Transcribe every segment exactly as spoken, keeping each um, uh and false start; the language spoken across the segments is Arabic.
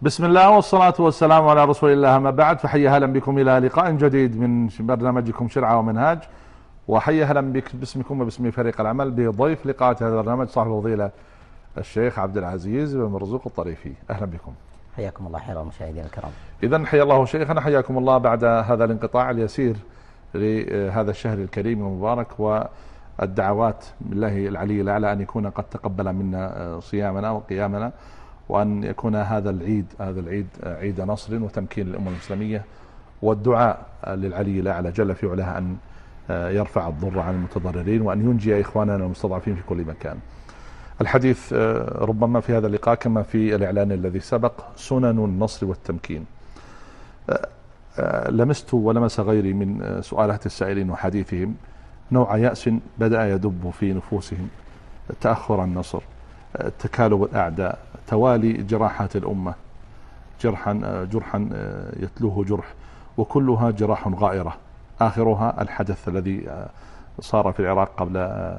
بسم الله والصلاة والسلام على رسول الله، ما بعد، فحيا هلا بكم إلى لقاء جديد من برنامجكم شرعة ومنهاج. وحيا هلا بك باسمكم وباسم فريق العمل بضيف لقاءات هذا البرنامج صاحب الفضيلة الشيخ عبد العزيز بن مرزوق الطريفي. أهلا بكم. حياكم الله. حيا المشاهدين الكرام. إذن حيا الله شيخنا، حياكم الله بعد هذا الانقطاع اليسير لهذا الشهر الكريم المبارك، والدعوات بالله العلي الأعلى أن يكون قد تقبل منا صيامنا وقيامنا، وأن يكون هذا العيد هذا العيد عيد نصر وتمكين للأمة الإسلامية، والدعاء للعلي الأعلى جل في علاه أن يرفع الضر عن المتضررين، وأن ينجي إخواننا المستضعفين في كل مكان. الحديث ربما في هذا اللقاء كما في الإعلان الذي سبق سنن النصر والتمكين. لمست ولمس غيري من سؤالات السائلين وحديثهم نوع يأس بدأ يدب في نفوسهم، تأخر النصر، تكالب الأعداء، توالي جراحات الأمة، جرحا جرحا يتلوه جرح، وكلها جراح غائرة. آخرها الحدث الذي صار في العراق قبل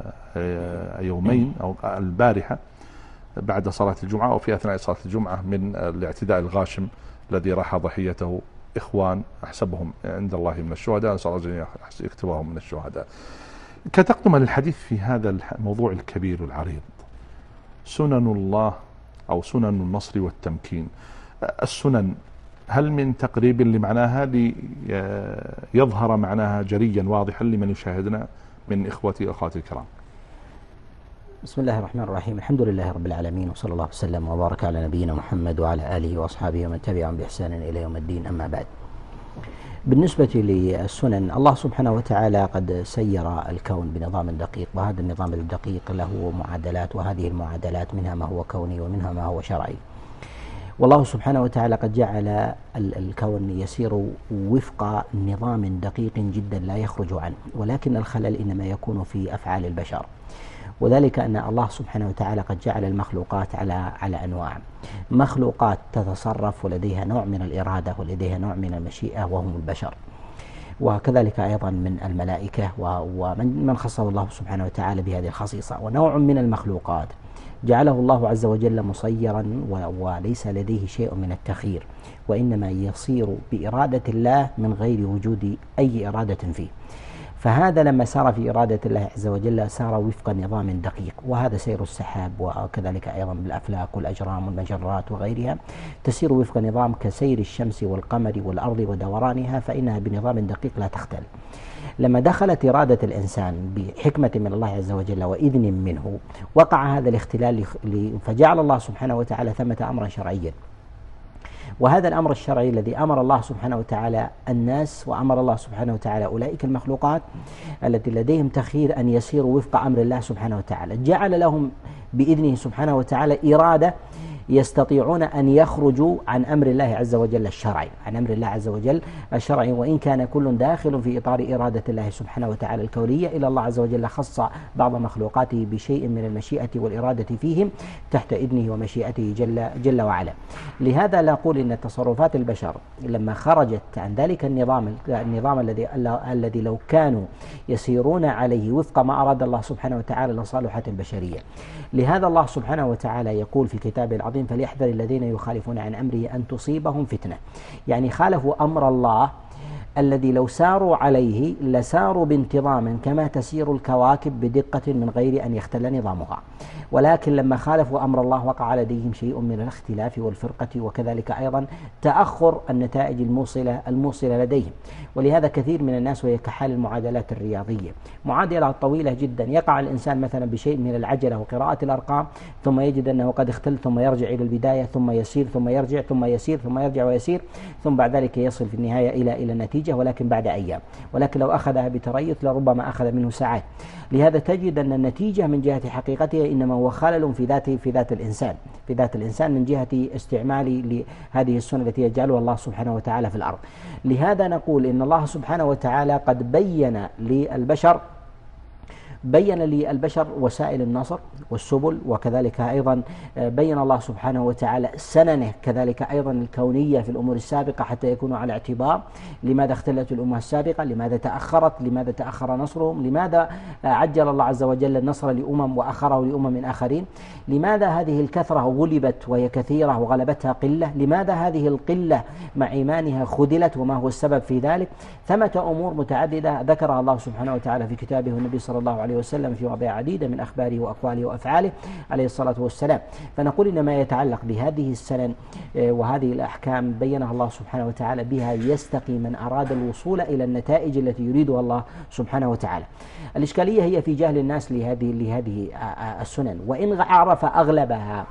يومين أو البارحة بعد صلاة الجمعة، وفي أثناء صلاة الجمعة، من الاعتداء الغاشم الذي راح ضحيته إخوان أحسبهم عند الله من الشهداء، نسأل الله أن يكتبهم من الشهداء. كتقدم للحديث في هذا الموضوع الكبير العريض، سنن الله أو سنن النصر والتمكين. السنن هل من تقريب لمعناها ليظهر معناها جريا واضحا لمن يشاهدنا من إخوتي وأخواتي الكرام؟ بسم الله الرحمن الرحيم. الحمد لله رب العالمين، وصلى الله وسلم وبارك على نبينا محمد وعلى آله وأصحابه ومن تبعهم بإحسان إلى يوم الدين، أما بعد. بالنسبة للسنن، الله سبحانه وتعالى قد سير الكون بنظام دقيق، وهذا النظام الدقيق له معادلات، وهذه المعادلات منها ما هو كوني ومنها ما هو شرعي. والله سبحانه وتعالى قد جعل الكون يسير وفق نظام دقيق جدا لا يخرج عنه، ولكن الخلل إنما يكون في أفعال البشر، وذلك أن الله سبحانه وتعالى قد جعل المخلوقات على على أنواع. مخلوقات تتصرف ولديها نوع من الإرادة ولديها نوع من المشيئة وهم البشر، وكذلك أيضا من الملائكة ومن من خصه الله سبحانه وتعالى بهذه الخصيصة. ونوع من المخلوقات جعله الله عز وجل مسيرا وليس لديه شيء من التخيير، وإنما يصير بإرادة الله من غير وجود أي إرادة فيه. فهذا لما سار في إرادة الله عز وجل سار وفق نظام دقيق، وهذا سير السحاب، وكذلك أيضا بالأفلاك والأجرام والمجرات وغيرها تسير وفق نظام كسير الشمس والقمر والأرض ودورانها، فإنها بنظام دقيق لا تختل. لما دخلت إرادة الإنسان بحكمة من الله عز وجل وإذن منه وقع هذا الاختلال، فجعل الله سبحانه وتعالى ثمة أمرا شرعيا، وهذا الأمر الشرعي الذي أمر الله سبحانه وتعالى الناس وأمر الله سبحانه وتعالى أولئك المخلوقات التي لديهم تخيير أن يسيروا وفق أمر الله سبحانه وتعالى، جعل لهم بإذنه سبحانه وتعالى إرادة يستطيعون أن يخرجوا عن أمر الله عز وجل الشرعي عن أمر الله عز وجل الشرعي وإن كان كل داخل في إطار إرادة الله سبحانه وتعالى الكونية، إلى الله عز وجل خص بعض مخلوقاته بشيء من المشيئة والإرادة فيهم تحت إذنه ومشيئته جل, جل وعلا. لهذا نقول إن تصرفات البشر لما خرجت عن ذلك النظام النظام الذي الذي لو كانوا يسيرون عليه وفق ما أراد الله سبحانه وتعالى لصالحت البشرية. لهذا الله سبحانه وتعالى يقول في كتابه العظيم: فليحذر الذين يخالفون عن أمره أن تصيبهم فتنة. يعني خالفوا أمر الله الذي لو ساروا عليه لساروا بانتظام كما تسير الكواكب بدقة من غير أن يختل نظامها، ولكن لما خالفوا أمر الله وقع لديهم شيء من الاختلاف والفرقة، وكذلك أيضا تأخر النتائج الموصلة الموصلة لديهم. ولهذا كثير من الناس، وهي كحال المعادلات الرياضية، معادلة طويلة جدا، يقع الإنسان مثلا بشيء من العجلة وقراءة الأرقام، ثم يجد أنه قد اختل، ثم يرجع إلى البداية، ثم يسير، ثم يرجع، ثم يسير، ثم يرجع ويسير، ثم بعد ذلك يصل في النهاية إلى إلى النتيجة، ولكن بعد أيام. ولكن لو أخذها بتريث لربما أخذ منه ساعات. لهذا تجد أن النتيجة من جهة حقيقتها إنما هو خلل في ذات في ذات الإنسان في ذات الإنسان من جهة استعمال لهذه السنة التي يجعلها الله سبحانه وتعالى في الأرض. لهذا نقول إن الله سبحانه وتعالى قد بين للبشر بين للبشر وسائل النصر والسبل، وكذلك أيضا بين الله سبحانه وتعالى سننه كذلك أيضا الكونية في الأمور السابقة حتى يكونوا على اعتبار. لماذا اختلت الأمة السابقة؟ لماذا تأخرت؟ لماذا تأخر نصرهم؟ لماذا عجل الله عز وجل النصر لأمم وأخره لأمم آخرين؟ لماذا هذه الكثرة غلبت وهي كثيرة وغلبتها قلة؟ لماذا هذه القلة مع إيمانها خذلت؟ وما هو السبب في ذلك؟ ثمة أمور متعددة ذكرها الله سبحانه وتعالى في كتابه والنبي صلى الله عليه وسلم في مواضيع عديدة من أخباره وأقواله وأفعاله عليه الصلاة والسلام. فنقول إن ما يتعلق بهذه السنن وهذه الأحكام بينها الله سبحانه وتعالى بها يستقي من أراد الوصول إلى النتائج التي يريدها الله سبحانه وتعالى. الإشكالية هي في جهل الناس لهذه لهذه السنن، وإن عرف أغلبها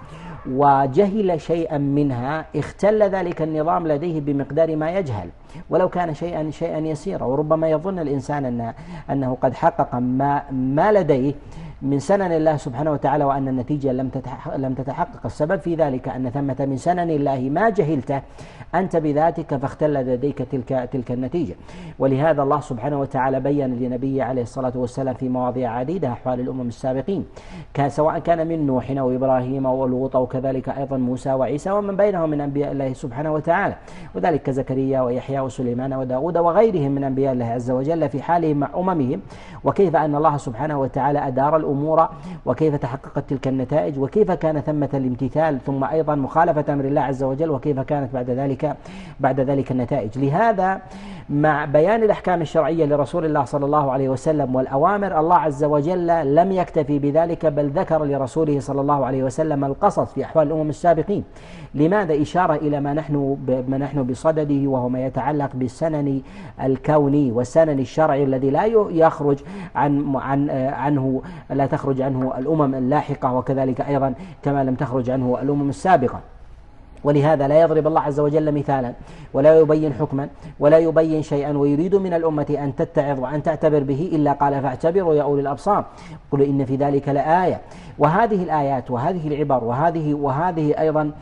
وجهل شيئا منها اختل ذلك النظام لديه بمقدار ما يجهل، ولو كان شيئا شيئا يسيرا. وربما يظن الإنسان أن أنه قد حقق ما ما لديه من سنن الله سبحانه وتعالى وأن النتيجة لم لم تتحقق. السبب في ذلك أن ثمة من سنن الله ما جهلته أنت بذاتك فاختل لديك تلك تلك النتيجة. ولهذا الله سبحانه وتعالى بين لنبيه عليه الصلاة والسلام في مواضيع عديدة أحوال الأمم السابقين، كان سواء كان من نوح وإبراهيم ولوط وكذلك أيضا موسى وعيسى ومن بينهم من أنبياء الله سبحانه وتعالى، وذلك كزكريا ويحيى وسليمان وداود وغيرهم من أنبياء الله عز وجل في حالهم مع أممهم، وكيف أن الله سبحانه وتعالى أدار الأمور وكيف تحققت تلك النتائج وكيف كان ثمة الامتثال ثم أيضا مخالفة أمر الله عز وجل وكيف كانت بعد ذلك بعد ذلك النتائج. لهذا مع بيان الأحكام الشرعية لرسول الله صلى الله عليه وسلم والأوامر، الله عز وجل لم يكتفي بذلك بل ذكر لرسوله صلى الله عليه وسلم القصص في أحوال الأمم السابقين. لماذا؟ إشارة إلى ما نحن ما نحن بصدده، وهو ما يتعلق بالسنن الكوني والسنن الشرعي الذي لا يخرج عن عن عنه لا تخرج عنه الأمم اللاحقة، وكذلك أيضا كما لم تخرج عنه الأمم السابقة. ولهذا لا يضرب الله عز وجل مثالا ولا يبين حكما ولا يبين شيئا ويريد من الأمة أن تتعظ وأن تعتبر به إلا قال فاعتبروا يا أولي الأبصار، قل إن في ذلك لآية. وهذه الآيات وهذه العبر وهذه وهذه أيضا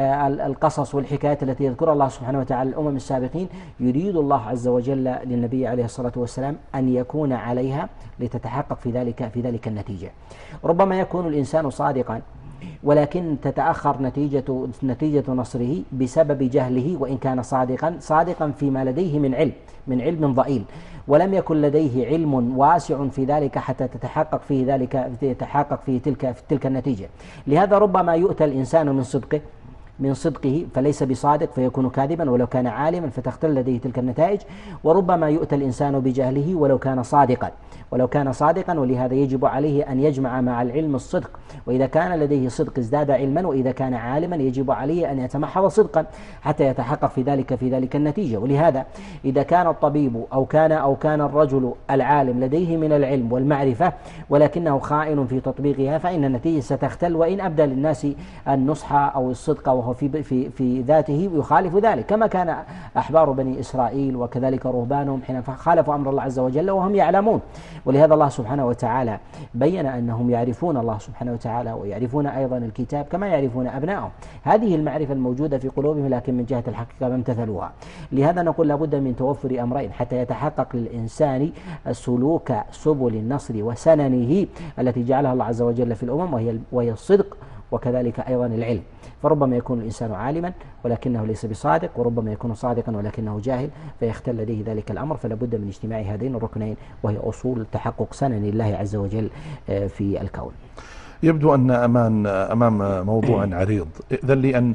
القصص والحكايات التي يذكرها الله سبحانه وتعالى الأمم السابقين يريد الله عز وجل للنبي عليه الصلاة والسلام أن يكون عليها لتتحقق في ذلك في ذلك النتيجة. ربما يكون الإنسان صادقا ولكن تتأخر نتيجة نتيجة نصره بسبب جهله، وإن كان صادقا صادقا فيما لديه من علم من علم ضئيل، ولم يكن لديه علم واسع في ذلك حتى تتحقق فيه ذلك تتحقق فيه تلك في تلك النتيجة. لهذا ربما يؤتى الإنسان من صدقه من صدقه فليس بصادق فيكون كاذبا ولو كان عالما فتختل لديه تلك النتائج، وربما يؤتى الإنسان بجهله ولو كان صادقا ولو كان صادقا ولهذا يجب عليه أن يجمع مع العلم الصدق، وإذا كان لديه صدق ازداد علما، وإذا كان عالما يجب عليه أن يتمحض صدقا حتى يتحقق في ذلك في ذلك النتيجة. ولهذا إذا كان الطبيب أو كان أو كان الرجل العالم لديه من العلم والمعرفة ولكنه خائن في تطبيقها فإن النتيجة ستختل، وإن أبدى للناس النصح أو الصدق وهو في في في ذاته يخالف ذلك، كما كان أحبار بني إسرائيل وكذلك رهبانهم حين خالفوا أمر الله عز وجل وهم يعلمون. ولهذا الله سبحانه وتعالى بين أنهم يعرفون الله سبحانه وتعالى ويعرفون أيضا الكتاب كما يعرفون أبنائهم. هذه المعرفة الموجودة في قلوبهم لكن من جهة الحقيقة ما امتثلوها. لهذا نقول لابد من توفر أمرين حتى يتحقق للإنسان سلوك سبل النصر وسننه التي جعلها الله عز وجل في الأمم، وهي وهي الصدق وكذلك أيضا العلم. فربما يكون الإنسان عالما ولكنه ليس بصادق، وربما يكون صادقا ولكنه جاهل فيختل لديه ذلك الأمر. فلا بد من اجتماع هذين الركنين وهي أصول تحقق سنن الله عز وجل في الكون. يبدو أن أمان أمام موضوع عريض، إذن لي أن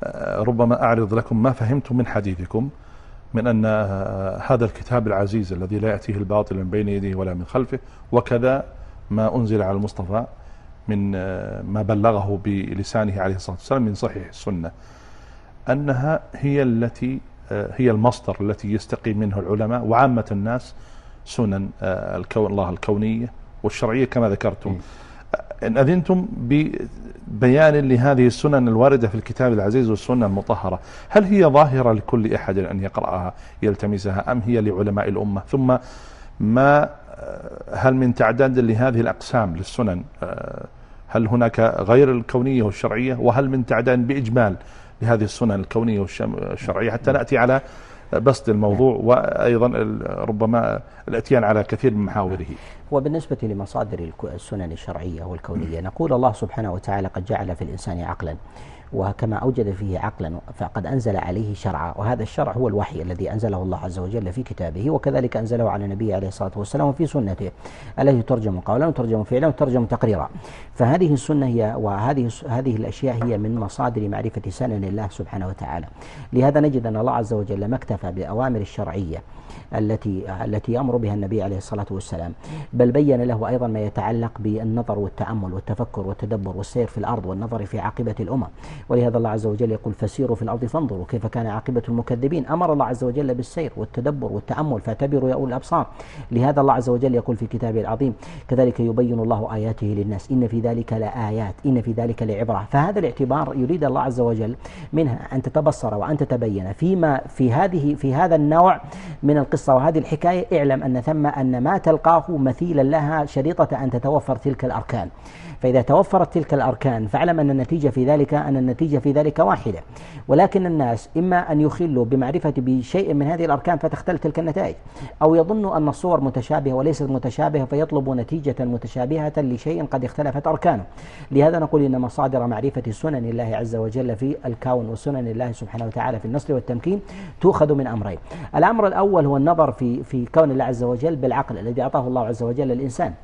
ربما أعرض لكم ما فهمت من حديثكم من أن هذا الكتاب العزيز الذي لا يأتيه الباطل من بين يديه ولا من خلفه، وكذا ما أنزل على المصطفى من ما بلغه بلسانه عليه الصلاة والسلام من صحيح السنة، أنها هي التي هي المصدر التي يستقيم منه العلماء وعامة الناس سنن الكون الله الكونية والشرعية كما ذكرتم. إن أذنتم ببيان لهذه السنن الواردة في الكتاب العزيز والسنة المطهرة، هل هي ظاهرة لكل أحد أن يقرأها يلتمسها أم هي لعلماء الأمة؟ ثم ما هل من تعداد لهذه الأقسام للسنن؟ هل هناك غير الكونية والشرعية؟ وهل من تعداد بإجمال لهذه السنن الكونية والشرعية حتى نأتي على بسط الموضوع وأيضا ربما الاتيان على كثير من محاوره. وبالنسبة لمصادر السنن الشرعية والكونية نقول الله سبحانه وتعالى قد جعل في الإنسان عقلا، وكما أوجد فيه عقلا فقد أنزل عليه شرعا، وهذا الشرع هو الوحي الذي أنزله الله عز وجل في كتابه، وكذلك أنزله على النبي عليه الصلاة والسلام وفي سنته التي ترجم قولا وترجم فعلا وترجم تقريرا. فهذه السنة هي وهذه هذه الأشياء هي من مصادر معرفة سنن الله سبحانه وتعالى. لهذا نجد أن الله عز وجل ما اكتفى بأوامر الشرعية التي التي يأمر بها النبي عليه الصلاة والسلام، بل بين له أيضا ما يتعلق بالنظر والتأمل والتفكر والتدبر والسير في الأرض والنظر في عاقبة الأمم. ولهذا الله عز وجل يقول فسيروا في الأرض فانظروا كيف كان عاقبة المكذبين. أمر الله عز وجل بالسير والتدبر والتأمل فاعتبروا يا أولي الأبصار. لهذا الله عز وجل يقول في كتابه العظيم كذلك يبين الله آياته للناس إن في ذلك لآيات إن في ذلك لعبرة. فهذا الاعتبار يريد الله عز وجل منها أن تتبصر وأن تتبين فيما في هذه في هذا النوع من القصة وهذه الحكاية. اعلم أن ثم أن ما تلقاه مثيلا لها شريطة أن تتوفر تلك الأركان. فإذا توفرت تلك الأركان فاعلم أن النتيجة في ذلك أن النتيجة في ذلك واحدة. ولكن الناس إما أن يخلوا بمعرفة بشيء من هذه الأركان فتختل تلك النتائج، أو يظنوا أن الصور متشابهة وليست متشابهة فيطلبوا نتيجة متشابهة لشيء قد اختلفت أركانه. لهذا نقول إن مصادر معرفة سنن الله عز وجل في الكون وسنن الله سبحانه وتعالى في النصر والتمكين تؤخذ من أمرين. الأمر الأول هو النظر في في كون الله عز وجل بالعقل الذي أعطاه الله عز وجل للإنسان.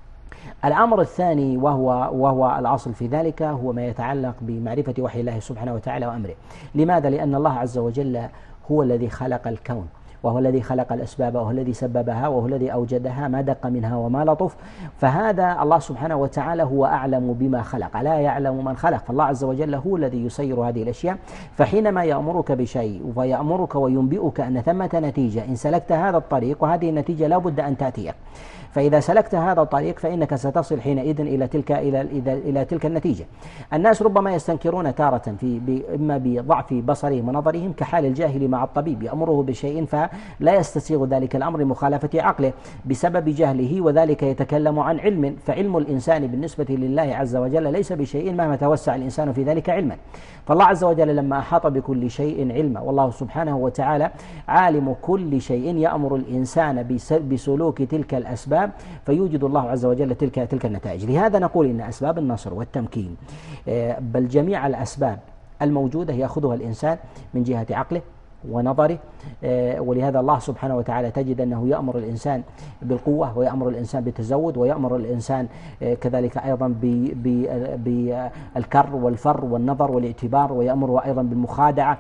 الأمر الثاني وهو وهو الأصل في ذلك هو ما يتعلق بمعرفة وحي الله سبحانه وتعالى وأمره. لماذا؟ لأن الله عز وجل هو الذي خلق الكون، وهو الذي خلق الأسباب، وهو الذي سببها، وهو الذي أوجدها ما دق منها وما لطف. فهذا الله سبحانه وتعالى هو أعلم بما خلق، لا يعلم من خلق. فالله عز وجل هو الذي يسير هذه الأشياء. فحينما يأمرك بشيء ويأمرك وينبئك أن ثمة نتيجة إن سلكت هذا الطريق، وهذه النتيجة لا بد أن تأتيك، فإذا سلكت هذا الطريق فإنك ستصل حينئذ إلى تلك إلى إلى إلى تلك النتيجة. الناس ربما يستنكرون تارة في إما بضعف بصرهم ونظرهم كحال الجاهل مع الطبيب، يأمره بشيء فلا يستسيغ ذلك الأمر لمخالفة عقله بسبب جهله، وذلك يتكلم عن علم. فعلم الإنسان بالنسبة لله عز وجل ليس بشيء مهما توسع الإنسان في ذلك علما. فالله عز وجل لما أحاط بكل شيء علما، والله سبحانه وتعالى عالم كل شيء، يأمر الإنسان بسلوك تلك الأسباب فيوجد الله عز وجل تلك تلك النتائج. لهذا نقول إن أسباب النصر والتمكين بل جميع الأسباب الموجودة يأخذها الإنسان من جهة عقله ونظره. ولهذا الله سبحانه وتعالى تجد أنه يأمر الإنسان بالقوة، ويأمر الإنسان بالتزود، ويأمر الإنسان كذلك أيضا بالكر والفر والنظر والاعتبار، ويأمر أيضا بالمخادعة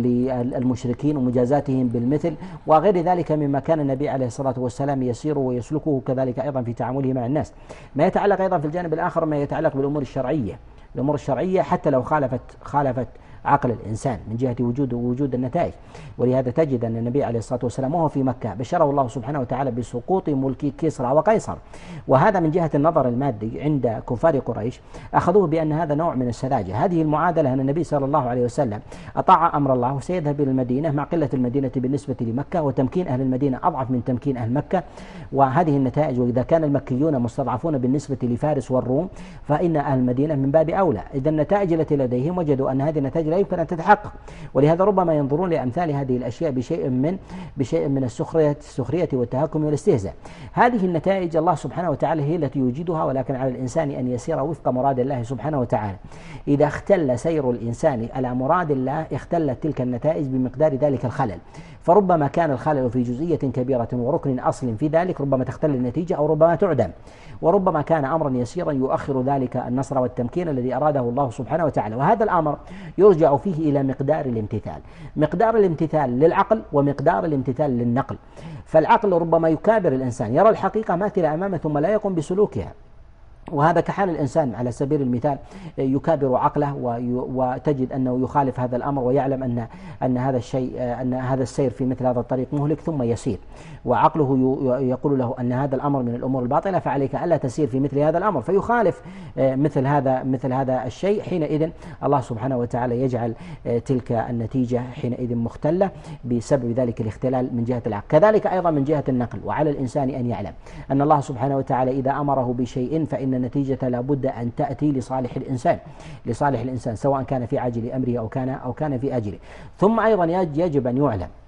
للمشركين ومجازاتهم بالمثل وغير ذلك مما كان النبي عليه الصلاة والسلام يسير ويسلكه كذلك أيضا في تعامله مع الناس. ما يتعلق أيضا في الجانب الآخر ما يتعلق بالأمور الشرعية. الأمور الشرعية حتى لو خالفت خالفت عقل الإنسان من جهة وجود وجود النتائج. ولهذا تجد أن النبي عليه الصلاة والسلام وهو في مكة بشره الله سبحانه وتعالى بسقوط ملك كسرى وقيصر، وهذا من جهة النظر المادي عند كفار قريش أخذوه بأن هذا نوع من السذاجة. هذه المعادلة أن النبي صلى الله عليه وسلم أطاع أمر الله وسيذهب إلى المدينة مع قلة المدينة بالنسبة لمكة، وتمكين أهل المدينة أضعف من تمكين أهل مكة، وهذه النتائج. وإذا كان المكيون مستضعفون بالنسبة لفارس والروم فإن أهل المدينة من باب أولى. إذا النتائج التي لديهم وجدوا أن هذه النتائج لا يمكن أن تتحقق. ولهذا ربما ينظرون لأمثال هذه الأشياء بشيء من بشيء من السخرية السخرية والتهكم والاستهزاء. هذه النتائج الله سبحانه وتعالى هي التي يوجدها، ولكن على الإنسان أن يسير وفق مراد الله سبحانه وتعالى. إذا اختل سير الإنسان على مراد الله اختلت تلك النتائج بمقدار ذلك الخلل. فربما كان الخلل في جزئية كبيرة وركن أصل في ذلك ربما تختل النتيجة أو ربما تعدم، وربما كان أمرا يسيرا يؤخر ذلك النصر والتمكين الذي أراده الله سبحانه وتعالى. وهذا الأمر يرجع فيه إلى مقدار الامتثال، مقدار الامتثال للعقل ومقدار الامتثال للنقل. فالعقل ربما يكابر الإنسان، يرى الحقيقة ماثلة أمامه ثم لا يقوم بسلوكها، وهذا كحال الإنسان على سبيل المثال يكابر عقله وتجد أنه يخالف هذا الأمر ويعلم أن أن هذا الشيء أن هذا السير في مثل هذا الطريق مهلك ثم يسير، وعقله يقول له أن هذا الأمر من الأمور الباطلة فعليك ألا تسير في مثل هذا الأمر، فيخالف مثل هذا مثل هذا الشيء. حينئذ الله سبحانه وتعالى يجعل تلك النتيجة حينئذ مختلة بسبب ذلك الاختلال من جهة العقل. كذلك أيضا من جهة النقل، وعلى الإنسان أن يعلم أن الله سبحانه وتعالى إذا أمره بشيء فإن النتيجة لابد أن تأتي لصالح الإنسان لصالح الإنسان سواء كان في عاجل أمره أو كان أو كان في آجله. ثم أيضا يجب أن يعلم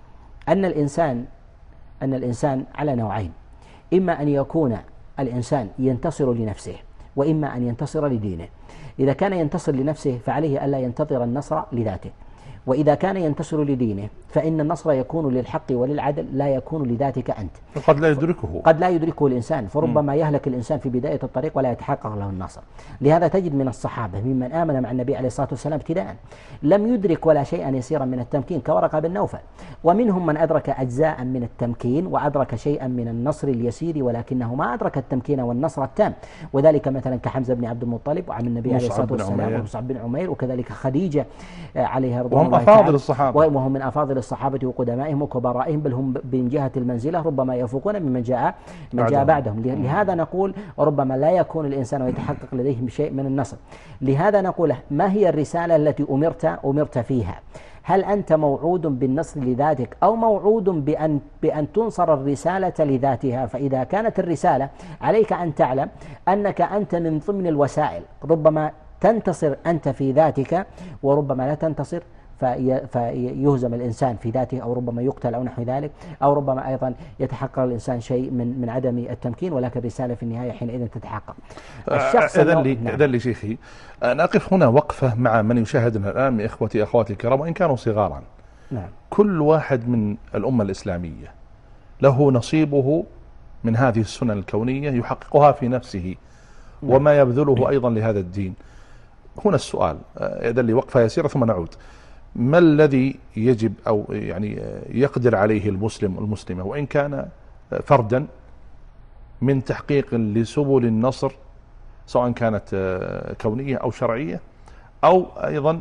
أن الإنسان أن الإنسان على نوعين، إما أن يكون الإنسان ينتصر لنفسه، وإما أن ينتصر لدينه. إذا كان ينتصر لنفسه فعليه ألا ينتظر النصر لذاته، وإذا كان ينتصر لدينه فإن النصر يكون للحق وللعدل لا يكون لذاتك أنت. قد لا يدركه قد لا يدركه الإنسان، فربما يهلك الإنسان في بداية الطريق ولا يتحقق له النصر. لهذا تجد من الصحابة ممن آمن مع النبي عليه الصلاة والسلام ابتداء لم يدرك ولا شيئا يسيرا من التمكين كورقة بن نوفل، ومنهم من أدرك أجزاء من التمكين وأدرك شيئا من النصر اليسير ولكنه ما أدرك التمكين والنصر التام، وذلك مثلا كحمزة بن عبد المطلب وعم النبي عليه الصلاة والسلام ومصعب بن عمير، وكذلك خديجة عليها رضوان الله تعالى، أفاضل الصحابة وهم من أفاضل الصحابة وقدمائهم وكبرائهم، بل هم من جهة المنزلة ربما يفوقون ممن جاء من جاء بعدهم. لهذا نقول ربما لا يكون الإنسان ويتحقق لديه شيء من النصر. لهذا نقول ما هي الرسالة التي أمرت أمرت فيها؟ هل أنت موعود بالنصر لذاتك أو موعود بأن بأن تنصر الرسالة لذاتها؟ فإذا كانت الرسالة عليك أن تعلم أنك أنت من ضمن الوسائل، ربما تنتصر أنت في ذاتك وربما لا تنتصر في فيهزم الإنسان في ذاته، أو ربما يقتل أو نحو ذلك، أو ربما أيضا يتحقق الإنسان شيء من من عدم التمكين، ولكن الرسالة في النهاية حينئذ تتحقق. الشخص إذن لي نعم. إذن لي شيخي نقف هنا وقفة مع من يشاهدنا الآن من إخوتي أخواتي الكرام وإن كانوا صغارا. نعم. كل واحد من الأمة الإسلامية له نصيبه من هذه السنن الكونية يحققها في نفسه نعم. وما يبذله أيضا لهذا الدين. هنا السؤال، إذن لي وقفة يسيرة ثم نعود. ما الذي يجب أو يعني يقدر عليه المسلم المسلمة وإن كان فردا من تحقيق لسبل النصر سواء كانت كونية أو شرعية أو أيضا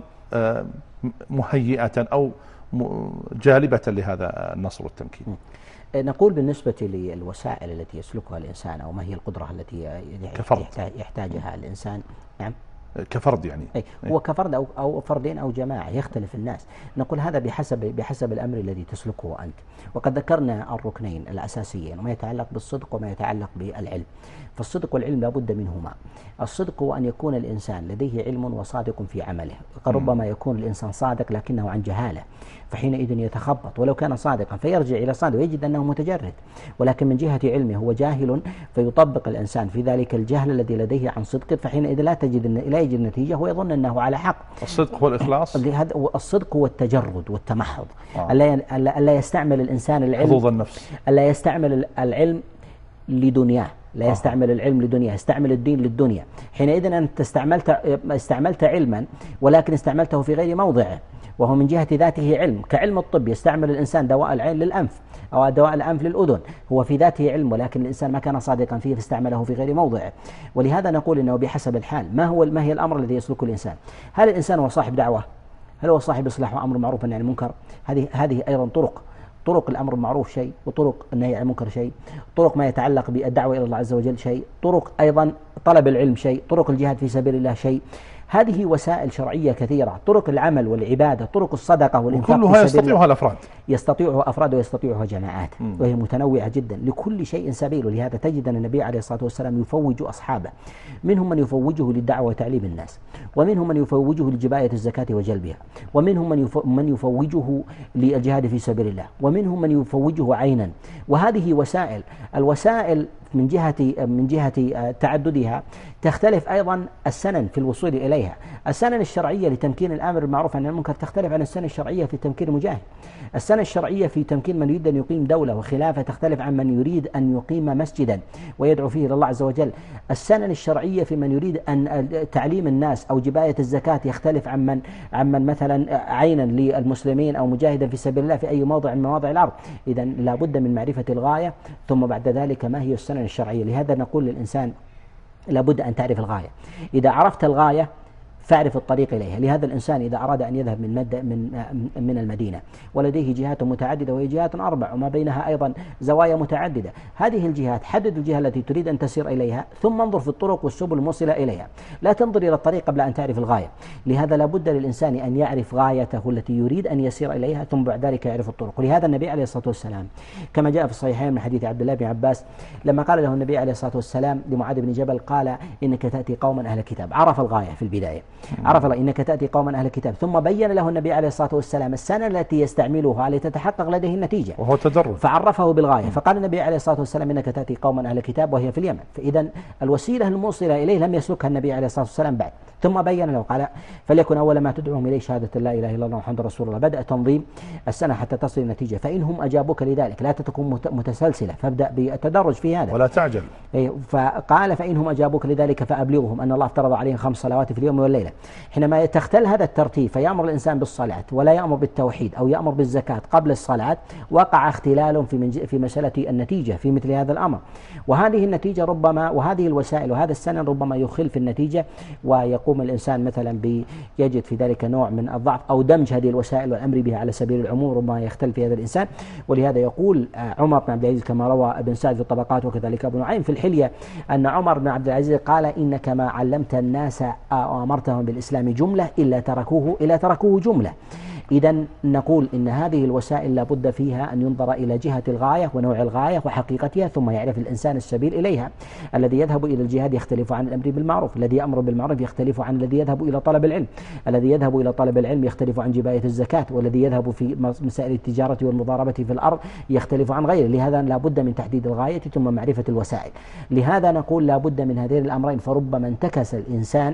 مهيئة أو جالبة لهذا النصر والتمكين؟ نقول بالنسبة للوسائل التي يسلكها الإنسان أو ما هي القدرة التي يحتاجها الإنسان. نعم. كفرد يعني أي هو كفرد أو أو فردين أو جماعة يختلف الناس. نقول هذا بحسب بحسب الأمر الذي تسلكه أنت. وقد ذكرنا الركنين الأساسيين وما يتعلق بالصدق وما يتعلق بالعلم. فالصدق والعلم لابد منهما. الصدق هو أن يكون الإنسان لديه علم وصادق في عمله. ربما يكون الإنسان صادق لكنه عن جهالة، فحينئذ يتخبط، ولو كان صادقا فيرجع إلى صادق ويجد أنه متجرد، ولكن من جهة علمه هو جاهل فيطبق الإنسان في ذلك الجهل الذي لديه عن صدق، فحينئذ لا تجد لا يجد نتيجة ويظن أنه على حق. الصدق هو الإخلاص. الصدق هو التجرد والتمحض. آه. ألا يستعمل الإنسان العلم حظوظ النفس. ألا يستعمل العلم لدنياه، لا يستعمل العلم لدنيا، يستعمل الدين للدنيا. حينئذ أنت استعملت استعملت علما ولكن استعملته في غير موضعه، وهو من جهة ذاته علم، كعلم الطب يستعمل الإنسان دواء العين للأنف أو دواء الأنف للأذن، هو في ذاته علم ولكن الإنسان ما كان صادقا فيه فاستعمله في غير موضعه. ولهذا نقول إنه بحسب الحال ما هو ما هي الأمر الذي يسلكه الإنسان. هل الإنسان هو صاحب دعوة؟ هل هو صاحب إصلاح وأمر معروف والنهي عن المنكر؟ هذه هذه أيضا طرق طرق الأمر بالمعروف شيء، وطرق النهي عن المنكر شيء، طرق ما يتعلق بالدعوة إلى الله عز وجل شيء، طرق أيضا طلب العلم شيء، طرق الجهاد في سبيل الله شيء. هذه وسائل شرعية كثيرة، طرق العمل والعبادة، طرق الصدقة والإنفاق في سبيل الله، يستطيعها الأفراد يستطيعها أفراد ويستطيعها جماعات، وهي متنوعة جدا، لكل شيء سبيل. ولهذا تجد أن النبي عليه الصلاة والسلام يفوج أصحابه، منهم من يفوجه للدعوة وتعليم الناس، ومنهم من يفوجه لجباية الزكاة وجلبها، ومنهم من من يفوجه للجهاد في سبيل الله، ومنهم من يفوجه عينا. وهذه وسائل، الوسائل من جهة من جهة تعددها تختلف أيضا السنن في الوصول إليها. السنن الشرعية لتمكين الآمر بالمعروف عن المنكر تختلف عن السنن الشرعية في تمكين المجاهد. السنن الشرعية في تمكين من يريد أن يقيم دولة وخلافة تختلف عن من يريد أن يقيم مسجدا ويدعو فيه إلى الله عز وجل. السنن الشرعية في من يريد أن تعليم الناس أو جباية الزكاة يختلف عن من عن من مثلا عينا للمسلمين أو مجاهدا في سبيل الله في أي موضع من مواضع الأرض. إذا لا بد من معرفة الغاية ثم بعد ذلك ما هي السنن الشرعية. لهذا نقول للإنسان لابد أن تعرف الغاية. إذا عرفت الغاية فاعرف الطريق إليها. لهذا الإنسان إذا أراد أن يذهب من مد من من المدينة ولديه جهات متعددة وهي جهات أربع وما بينها أيضا زوايا متعددة، هذه الجهات حدد الجهة التي تريد أن تسير إليها ثم انظر في الطرق والسبل الموصلة إليها. لا تنظر إلى الطريق قبل أن تعرف الغاية. لهذا لابد للإنسان أن يعرف غايته التي يريد أن يسير إليها ثم بعد ذلك يعرف الطرق. ولهذا النبي عليه الصلاة والسلام كما جاء في الصحيحين من حديث عبد الله بن عباس لما قال له النبي عليه الصلاة والسلام لمعاذ بن جبل قال إنك تأتي قوما أهل الكتاب، عرف الغاية في البداية. عرف الله إنك تأتي قوما أهل الكتاب، ثم بين له النبي عليه الصلاة والسلام السنة التي يستعملها لتتحقق لديه النتيجة، وهو تدرج، فعرفه بالغاية. فقال النبي عليه الصلاة والسلام إنك تأتي قوما أهل الكتاب وهي في اليمن. فإذا الوسيلة الموصلة إليه لم يسلكها النبي عليه الصلاة والسلام بعد، ثم بين له قال فليكن أول ما تدعوهم إليه شهادة لا إله إلا الله محمد رسول الله. بدأ تنظيم السنة حتى تصل النتيجة، فإنهم أجابوك لذلك لا تكون متسلسلة، فابدأ بالتدرج في هذا ولا تعجل. فقال فإنهم أجابوك لذلك فأبلغهم أن الله افترض عليهم خمس صلوات في اليوم والليلة. حينما تختل هذا الترتيب فيأمر الإنسان بالصلاة ولا يأمر بالتوحيد أو يأمر بالزكاة قبل الصلاة، وقع اختلال في في مسألة النتيجة في مثل هذا الأمر. وهذه النتيجة ربما وهذه الوسائل وهذا السنن ربما يخل في النتيجة، ويقوم الإنسان مثلا بيجد في ذلك نوع من الضعف أو دمج هذه الوسائل والأمر بها على سبيل العموم، ربما يختل في هذا الإنسان. ولهذا يقول عمر بن عبد العزيز كما روى ابن سعد في الطبقات وكذلك ابو نعيم في الحلية أن عمر بن عبد العزيز قال إنك ما علمت الناس وأمرتهم بالإسلام جملة إلا تركوه إلا تركوه جملة. إذا نقول إن هذه الوسائل لابد فيها أن ينظر إلى جهة الغاية ونوع الغاية وحقيقتها، ثم يعرف الإنسان السبيل إليها. الذي يذهب إلى الجهاد يختلف عن الأمر بالمعروف، الذي يأمر بالمعروف يختلف عن الذي يذهب إلى طلب العلم، الذي يذهب إلى طلب العلم يختلف عن جباية الزكاة، والذي يذهب في مسائل التجارة والمضاربة في الأرض يختلف عن غيره. لهذا لابد من تحديد الغاية ثم معرفة الوسائل. لهذا نقول لابد من هذين الأمرين، فربما انتكس الإنسان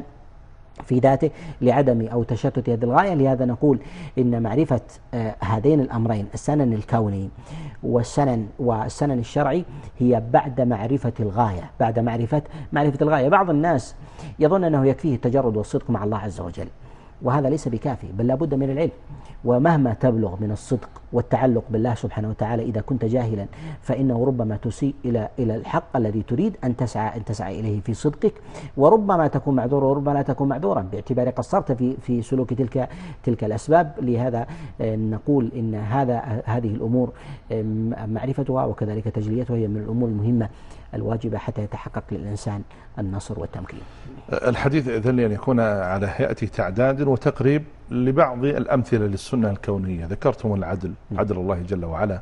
في ذاته لعدم أو تشتت هذه الغاية. لهذا نقول إن معرفة آه هذين الأمرين السنن الكوني والسنن والسنن الشرعي هي بعد معرفة الغاية بعد معرفة معرفة الغاية. بعض الناس يظن أنه يكفيه التجرد والصدق مع الله عز وجل، وهذا ليس بكافي، بل لابد من العلم. ومهما تبلغ من الصدق والتعلق بالله سبحانه وتعالى إذا كنت جاهلا فإنه ربما تسيء إلى إلى الحق الذي تريد أن تسعى أن تسعى إليه في صدقك، وربما تكون معذورا وربما لا تكون معذورا باعتبار قصرت في في سلوك تلك تلك الأسباب. لهذا نقول إن هذا هذه الأمور معرفتها وكذلك تجليتها هي من الأمور المهمة الواجبة حتى يتحقق للإنسان النصر والتمكين. الحديث إذن أن يكون على هيئة تعداد وتقريب لبعض الأمثلة للسنة الكونية. ذكرتم العدل، عدل الله جل وعلا،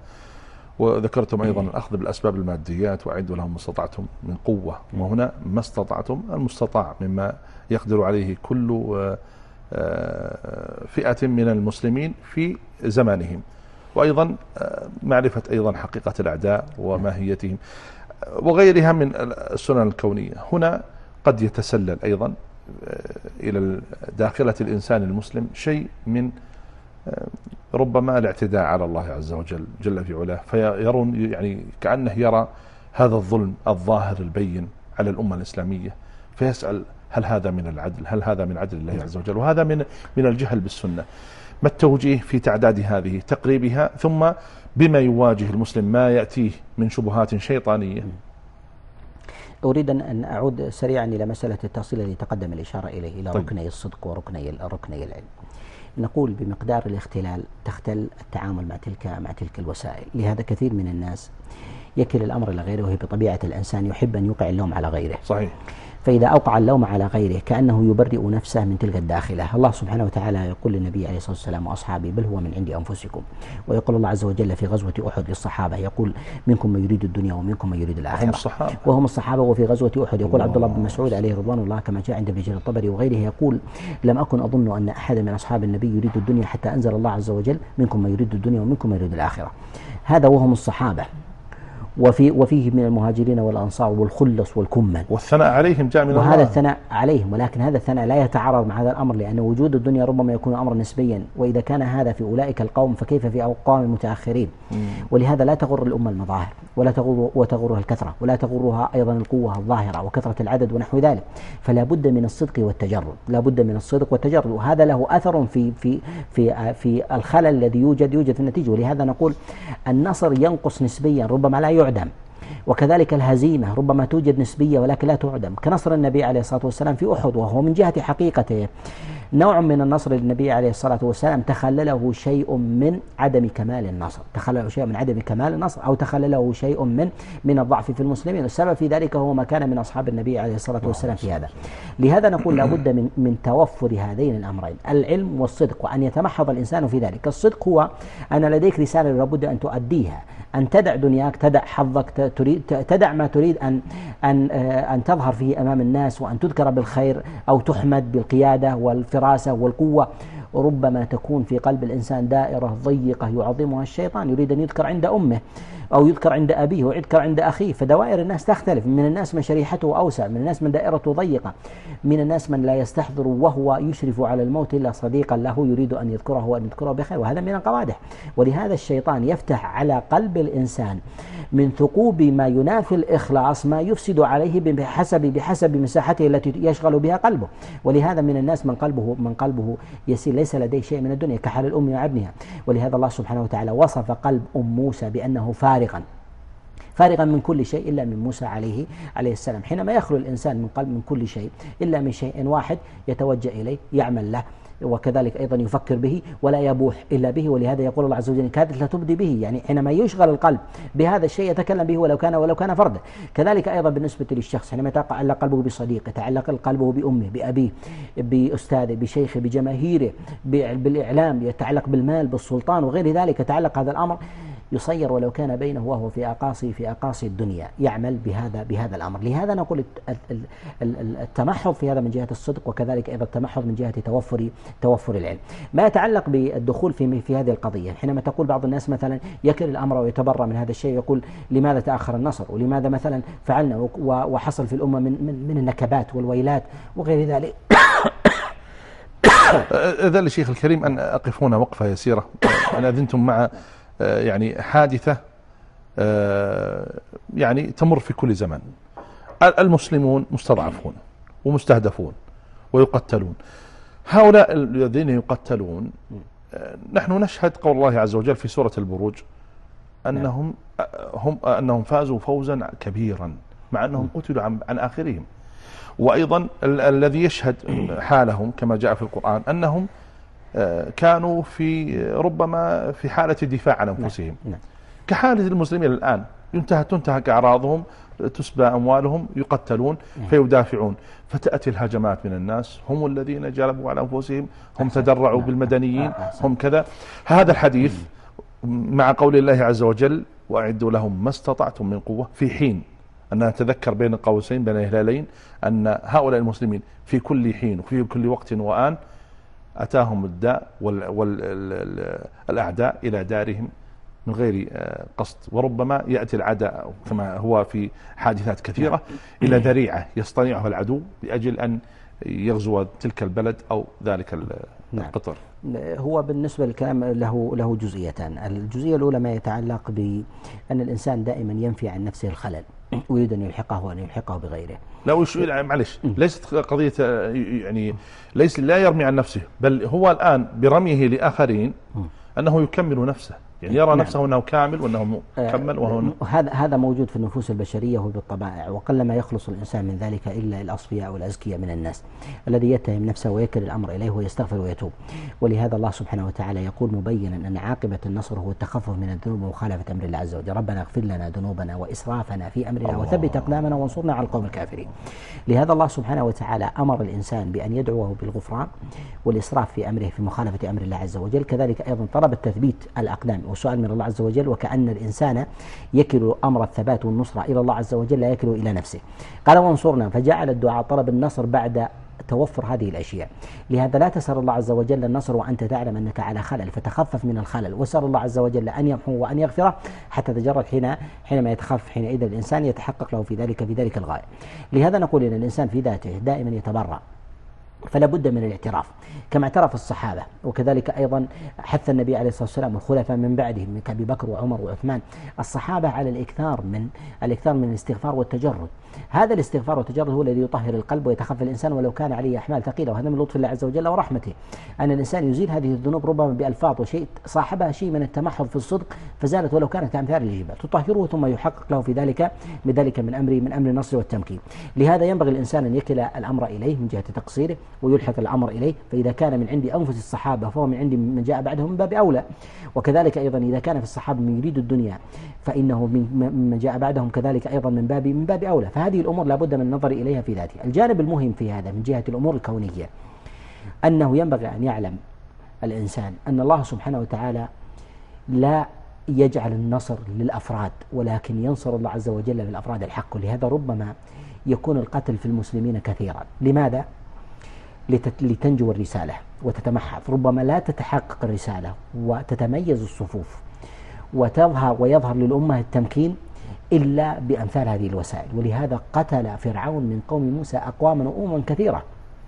وذكرتم أيضا الأخذ بالأسباب الماديات وأعدوا لهم ما استطعتم من قوة، وهنا ما استطعتم المستطاع مما يقدر عليه كل فئة من المسلمين في زمانهم، وأيضا معرفة أيضا حقيقة الأعداء وماهيتهم وغيرها من السنن الكونية. هنا قد يتسلل أيضا إلى داخلة الإنسان المسلم شيء من ربما الاعتداء على الله عز وجل جل في علاه، فيرون يعني كأنه يرى هذا الظلم الظاهر البين على الأمة الإسلامية، فيسأل هل هذا من العدل؟ هل هذا من عدل الله عز وجل؟ وهذا من من الجهل بالسنة. ما التوجيه في تعداد هذه تقريبها، ثم بما يواجه المسلم ما يأتيه من شبهات شيطانية؟ أريد أن أعود سريعا إلى مسألة التأصيل الذي تقدم الإشارة إليه، إلى طيب. ركني الصدق وركني ركني العلم. نقول بمقدار الاختلال تختل التعامل مع تلك مع تلك الوسائل. لهذا كثير من الناس يكل الأمر إلى غيره، وهي بطبيعة الإنسان يحب أن يوقع اللوم على غيره. صحيح. فإذا أوقع اللوم على غيره كأنه يبرئ نفسه من تلك الداخلة. الله سبحانه وتعالى يقول للنبي عليه الصلاة والسلام وأصحابه بل هو من عند أنفسكم. ويقول الله عز وجل في غزوة أحد للصحابة يقول منكم من يريد الدنيا ومنكم من يريد الآخرة، وهم الصحابة, وهم الصحابة. وفي غزوة أحد يقول عبد الله بن مسعود عليه رضوان الله كما جاء عند ابن جرير الطبري وغيره يقول لم أكن أظن أن أحد من أصحاب النبي يريد الدنيا حتى أنزل الله عز وجل منكم من يريد الدنيا ومنكم من يريد الآخرة. هذا وهم الصحابة، وفي وفيه من المهاجرين والأنصار والخلص والكمل، والثناء عليهم جاء من الله، وهذا الثناء عليهم. ولكن هذا الثناء لا يتعارض مع هذا الأمر، لأن وجود الدنيا ربما يكون أمرا نسبيا، وإذا كان هذا في أولئك القوم فكيف في أقوام المتأخرين؟ ولهذا لا تغر الأمة المظاهر، ولا تغر وتغرها الكثرة، ولا تغرها أيضا القوة الظاهرة وكثرة العدد ونحو ذلك. فلا بد من الصدق والتجرد، لا بد من الصدق والتجرد، وهذا له أثر في في في في الخلل الذي يوجد يوجد في النتيجة. ولهذا نقول النصر ينقص نسبيا ربما لا يعدم، وكذلك الهزيمة ربما توجد نسبية ولكن لا تعدم، كنصر النبي عليه الصلاة والسلام في أحد، وهو من جهة حقيقته نوع من النصر للنبي عليه الصلاة والسلام تخلله شيء من عدم كمال النصر، تخلله شيء من عدم كمال النصر أو تخلله شيء من من الضعف في المسلمين، والسبب في ذلك هو ما كان من أصحاب النبي عليه الصلاة والسلام في هذا. لهذا نقول لابد من من توفر هذين الأمرين، العلم والصدق، وأن يتمحض الإنسان في ذلك. الصدق هو أن لديك رسالة لابد أن تؤديها، أن تدع دنياك، تدع حظك، تريد تدع ما تريد أن أن أن تظهر فيه أمام الناس وأن تذكر بالخير أو تحمد بالقيادة والفراسة والقوة. وربما تكون في قلب الإنسان دائرة ضيقة يعظمها الشيطان، يريد أن يذكر عند أمه أو يذكر عند أبيه ويذكر عند أخيه. فدوائر الناس تختلف، من الناس من شريحته أوسع، من الناس من دائرته ضيقة، من الناس من لا يستحضر وهو يشرف على الموت إلا صديقا له يريد أن يذكره وأن يذكره بخير، وهذا من القوادح. ولهذا الشيطان يفتح على قلب الإنسان من ثقوب ما ينافي الإخلاص ما يفسد عليه بحسب بحسب مساحته التي يشغل بها قلبه. ولهذا من الناس من قلبه من قلبه يسير، ليس لديه شيء من الدنيا كحال الأم مع ابنها. ولهذا الله سبحانه وتعالى وصف قلب أم موسى بأنه فارغا فارغا من كل شيء إلا من موسى عليه عليه السلام. حينما يخلو الإنسان من قلب من كل شيء إلا من شيء واحد يتوجه إليه، يعمل له، وكذلك أيضا يفكر به ولا يبوح إلا به. ولهذا يقول الله عز وجل كادت لا تبدي به، يعني حينما يشغل القلب بهذا الشيء يتكلم به ولو كان ولو كان فردا. كذلك أيضا بالنسبة للشخص حينما يتعلق قلبه بصديقه، يتعلق قلبه بأمه، بأبيه، بأستاذه، بشيخه، بجماهيره، بالإعلام، يتعلق بالمال، بالسلطان وغير ذلك، يتعلق هذا الأمر يصير ولو كان بينه وهو في أقاصي في أقاصي الدنيا يعمل بهذا بهذا الأمر. لهذا نقول التمحض في هذا من جهة الصدق، وكذلك أيضا التمحض من جهة توفر توفر العلم. ما يتعلق بالدخول في في هذه القضية، حينما تقول بعض الناس مثلا يكل الأمر ويتبرأ من هذا الشيء، يقول لماذا تأخر النصر، ولماذا مثلا فعلنا وحصل في الأمة من من, من النكبات والويلات وغير ذلك. إذا للشيخ الكريم أن أقف هنا وقفة يسيرة. أنا أذنتم مع يعني حادثة يعني تمر في كل زمان. المسلمون مستضعفون ومستهدفون ويقتلون. هؤلاء الذين يقتلون نحن نشهد قول الله عز وجل في سورة البروج أنهم هم أنهم فازوا فوزا كبيرا مع أنهم قتلوا عن, عن آخرهم. وأيضا الذي يشهد حالهم كما جاء في القرآن أنهم كانوا في ربما في حالة الدفاع عن أنفسهم كحالة المسلمين الآن، ينتهى تنتهك أعراضهم، تسبى أموالهم، يقتلون فيدافعون. فتأتي الهجمات من الناس، هم الذين جلبوا على أنفسهم، هم تدرعوا بالمدنيين، هم كذا. هذا الحديث مع قول الله عز وجل وأعدوا لهم ما استطعتم من قوة، في حين أن نتذكر بين قوسين بين الهلالين أن هؤلاء المسلمين في كل حين وفي كل وقت وآن أتاهم الداء والأعداء إلى دارهم من غير قصد. وربما يأتي العداء كما هو في حادثات كثيرة إلى ذريعة يصطنعها العدو لأجل أن يغزو تلك البلد أو ذلك القطر. هو بالنسبة للكلام له له جزئيتان. الجزئية الأولى ما يتعلق بأن الإنسان دائما ينفي عن نفسه الخلل ويريد أن يلحقه وأن يلحقه بغيره. لا وش معلش ليست قضية يعني ليس لا يرمي عن نفسه، بل هو الآن برميه لآخرين أنه يكمل نفسه، يعني يرى نعم. نفسه أنه كامل وأنه مكمل. وهو هذا هذا موجود في النفوس البشرية وبالطبائع، وقلما يخلص الإنسان من ذلك إلا الأصفياء والأزكياء من الناس، الذي يتهم نفسه ويكل الأمر إليه ويستغفر ويتوب. ولهذا الله سبحانه وتعالى يقول مبينا أن عاقبة النصر هو التخفف من الذنوب ومخالفة أمر الله عز وجل. ربنا اغفر لنا ذنوبنا وإسرافنا في أمرنا وثبت أقدامنا وانصرنا على القوم الكافرين. لهذا الله سبحانه وتعالى أمر الإنسان بأن يدعوه بالغفران والإسراف في أمره في مخالفة أمر الله عز وجل. كذلك أيضا طلب التثبيت الأقدام والسؤال من الله عز وجل، وكأن الإنسان يكل أمر الثبات والنصرة إلى الله عز وجل لا يكل إلى نفسه. قال وانصرنا، فجعل الدعاء طلب النصر بعد توفر هذه الأشياء. لهذا لا تسأل الله عز وجل النصر وأنت تعلم أنك على خلل، فتخفف من الخلل وسأل الله عز وجل أن يمحو وأن يغفره حتى تجرد حين حينما يتخفف حينئذ الإنسان يتحقق له في ذلك في ذلك الغاية. لهذا نقول إن الإنسان في ذاته دائما يتبرأ، فلا بد من الاعتراف كما اعترف الصحابة، وكذلك أيضا حث النبي عليه الصلاة والسلام والخلفاء من بعدهم من أبي بكر وعمر وعثمان الصحابة على الإكثار من الإكثار من الاستغفار والتجرد. هذا الاستغفار والتجرد هو الذي يطهر القلب ويتخفى الإنسان ولو كان عليه أحمال ثقيلة، وهذا من لطف الله عز وجل ورحمته أن الإنسان يزيل هذه الذنوب ربما بألفاظ وشيء صاحبها شيء من التمحض في الصدق فزالت ولو كانت كأمثال الجبال، تطهره ثم يحقق له في ذلك بذلك من أمر من أمر النصر والتمكين. لهذا ينبغي الإنسان أن يكل الأمر إليه من جهة تقصيره ويلحق الأمر إليه، فإذا كان من عند أنفس الصحابة فهو من عند من جاء بعدهم من باب أولى، وكذلك أيضا إذا كان في الصحابة من يريد الدنيا فإنه من جاء بعدهم كذلك أيضا من باب من باب أولى. فهذه الأمور لا بد من النظر إليها في ذاتها. الجانب المهم في هذا من جهة الأمور الكونية أنه ينبغي أن يعلم الإنسان أن الله سبحانه وتعالى لا يجعل النصر للأفراد، ولكن ينصر الله عز وجل بالأفراد الحق. ولهذا ربما يكون القتل في المسلمين كثيرا. لماذا؟ لتنجو الرسالة وتتمحض. ربما لا تتحقق الرسالة وتتميز الصفوف وتظهر ويظهر للأمة التمكين إلا بأمثال هذه الوسائل. ولهذا قتل فرعون من قوم موسى أقواما وأمما كثيرة،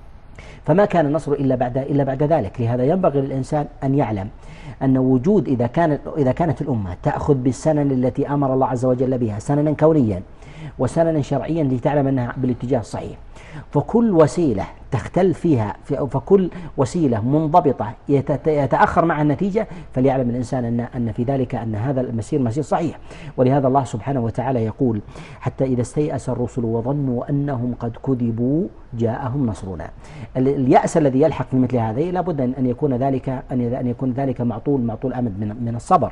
فما كان النصر إلا بعد إلا بعد ذلك. لهذا ينبغي للإنسان أن يعلم أن وجود إذا كانت إذا كانت الأمة تأخذ بالسنن التي أمر الله عز وجل بها، سننا كونيا وسننا شرعيا لتعلم أنها بالاتجاه الصحيح، فكل وسيلة تختل فيها فكل وسيلة منضبطة يتأخر معها النتيجة، فليعلم الإنسان أن أن في ذلك أن هذا المسير مسير صحيح. ولهذا الله سبحانه وتعالى يقول: حتى إذا استيأس الرسل وظنوا أنهم قد كذبوا جاءهم نصرنا. اليأس الذي يلحق في مثل هذه لابد أن يكون ذلك أن يكون ذلك معطول معطول أمد من من الصبر.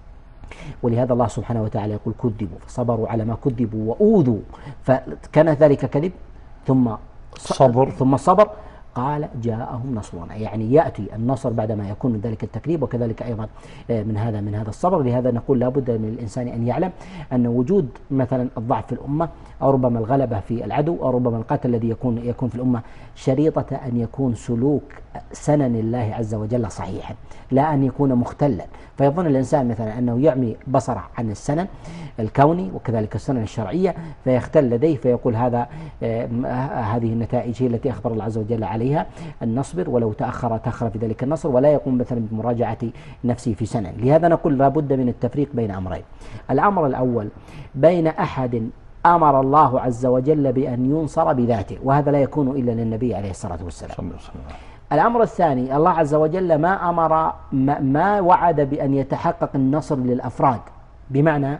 ولهذا الله سبحانه وتعالى يقول: كذبوا فصبروا على ما كذبوا وأوذوا، فكان ذلك كذب ثم صبر ثم صبر قال جاءهم نصرنا، يعني يأتي النصر بعدما يكون من ذلك التكذيب، وكذلك أيضا من هذا من هذا الصبر. لهذا نقول لابد من الإنسان أن يعلم أن وجود مثلا الضعف في الأمة أو ربما الغلبة في العدو أو ربما القتل الذي يكون يكون في الأمة شريطة أن يكون سلوك سنن الله عز وجل صحيحا، لا أن يكون مختلا. فيظن الإنسان مثلا أنه يعمي بصره عن السنن الكوني وكذلك السنن الشرعية فيختل لديه، فيقول هذا آه هذه النتائج هي التي أخبر الله عز وجل عليها أن نصبر، ولو تأخر تأخر في ذلك النصر، ولا يقوم مثلا بمراجعة نفسه في سنن. لهذا نقول لابد من التفريق بين أمرين. الأمر الأول بين أحد أمر الله عز وجل بأن ينصر بذاته، وهذا لا يكون إلا للنبي عليه الصلاة والسلام. الأمر الثاني الله عز وجل ما أمر ما, ما وعد بأن يتحقق النصر للأفراد، بمعنى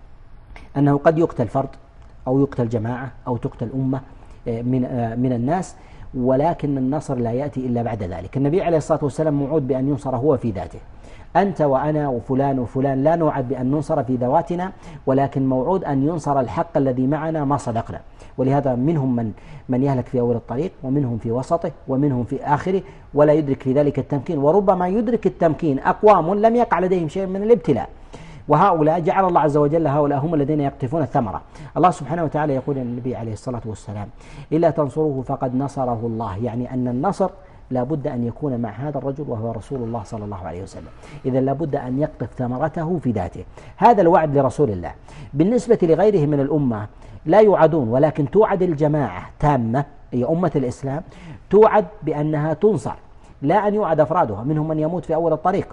أنه قد يقتل فرد أو يقتل جماعة أو تقتل أمة من من الناس، ولكن النصر لا يأتي إلا بعد ذلك. النبي عليه الصلاة والسلام موعود بأن ينصر هو في ذاته. أنت وأنا وفلان وفلان لا نوعد بأن ننصر في ذواتنا، ولكن موعود أن ينصر الحق الذي معنا ما صدقنا. ولهذا منهم من من يهلك في أول الطريق، ومنهم في وسطه، ومنهم في آخره، ولا يدرك في ذلك التمكين. وربما يدرك التمكين أقوام لم يقع لديهم شيء من الابتلاء، وهؤلاء جعل الله عز وجل هؤلاء هم الذين يقطفون الثمرة. الله سبحانه وتعالى يقول للنبي عليه الصلاة والسلام: إلا تنصروه فقد نصره الله، يعني أن النصر لابد أن يكون مع هذا الرجل وهو رسول الله صلى الله عليه وسلم. إذا لابد أن يقطف ثمرته في ذاته. هذا الوعد لرسول الله. بالنسبة لغيره من الأمة لا يوعدون، ولكن توعد الجماعة تامة هي أمة الإسلام، توعد بأنها تنصر، لا أن يوعد أفرادها. منهم من يموت في أول الطريق،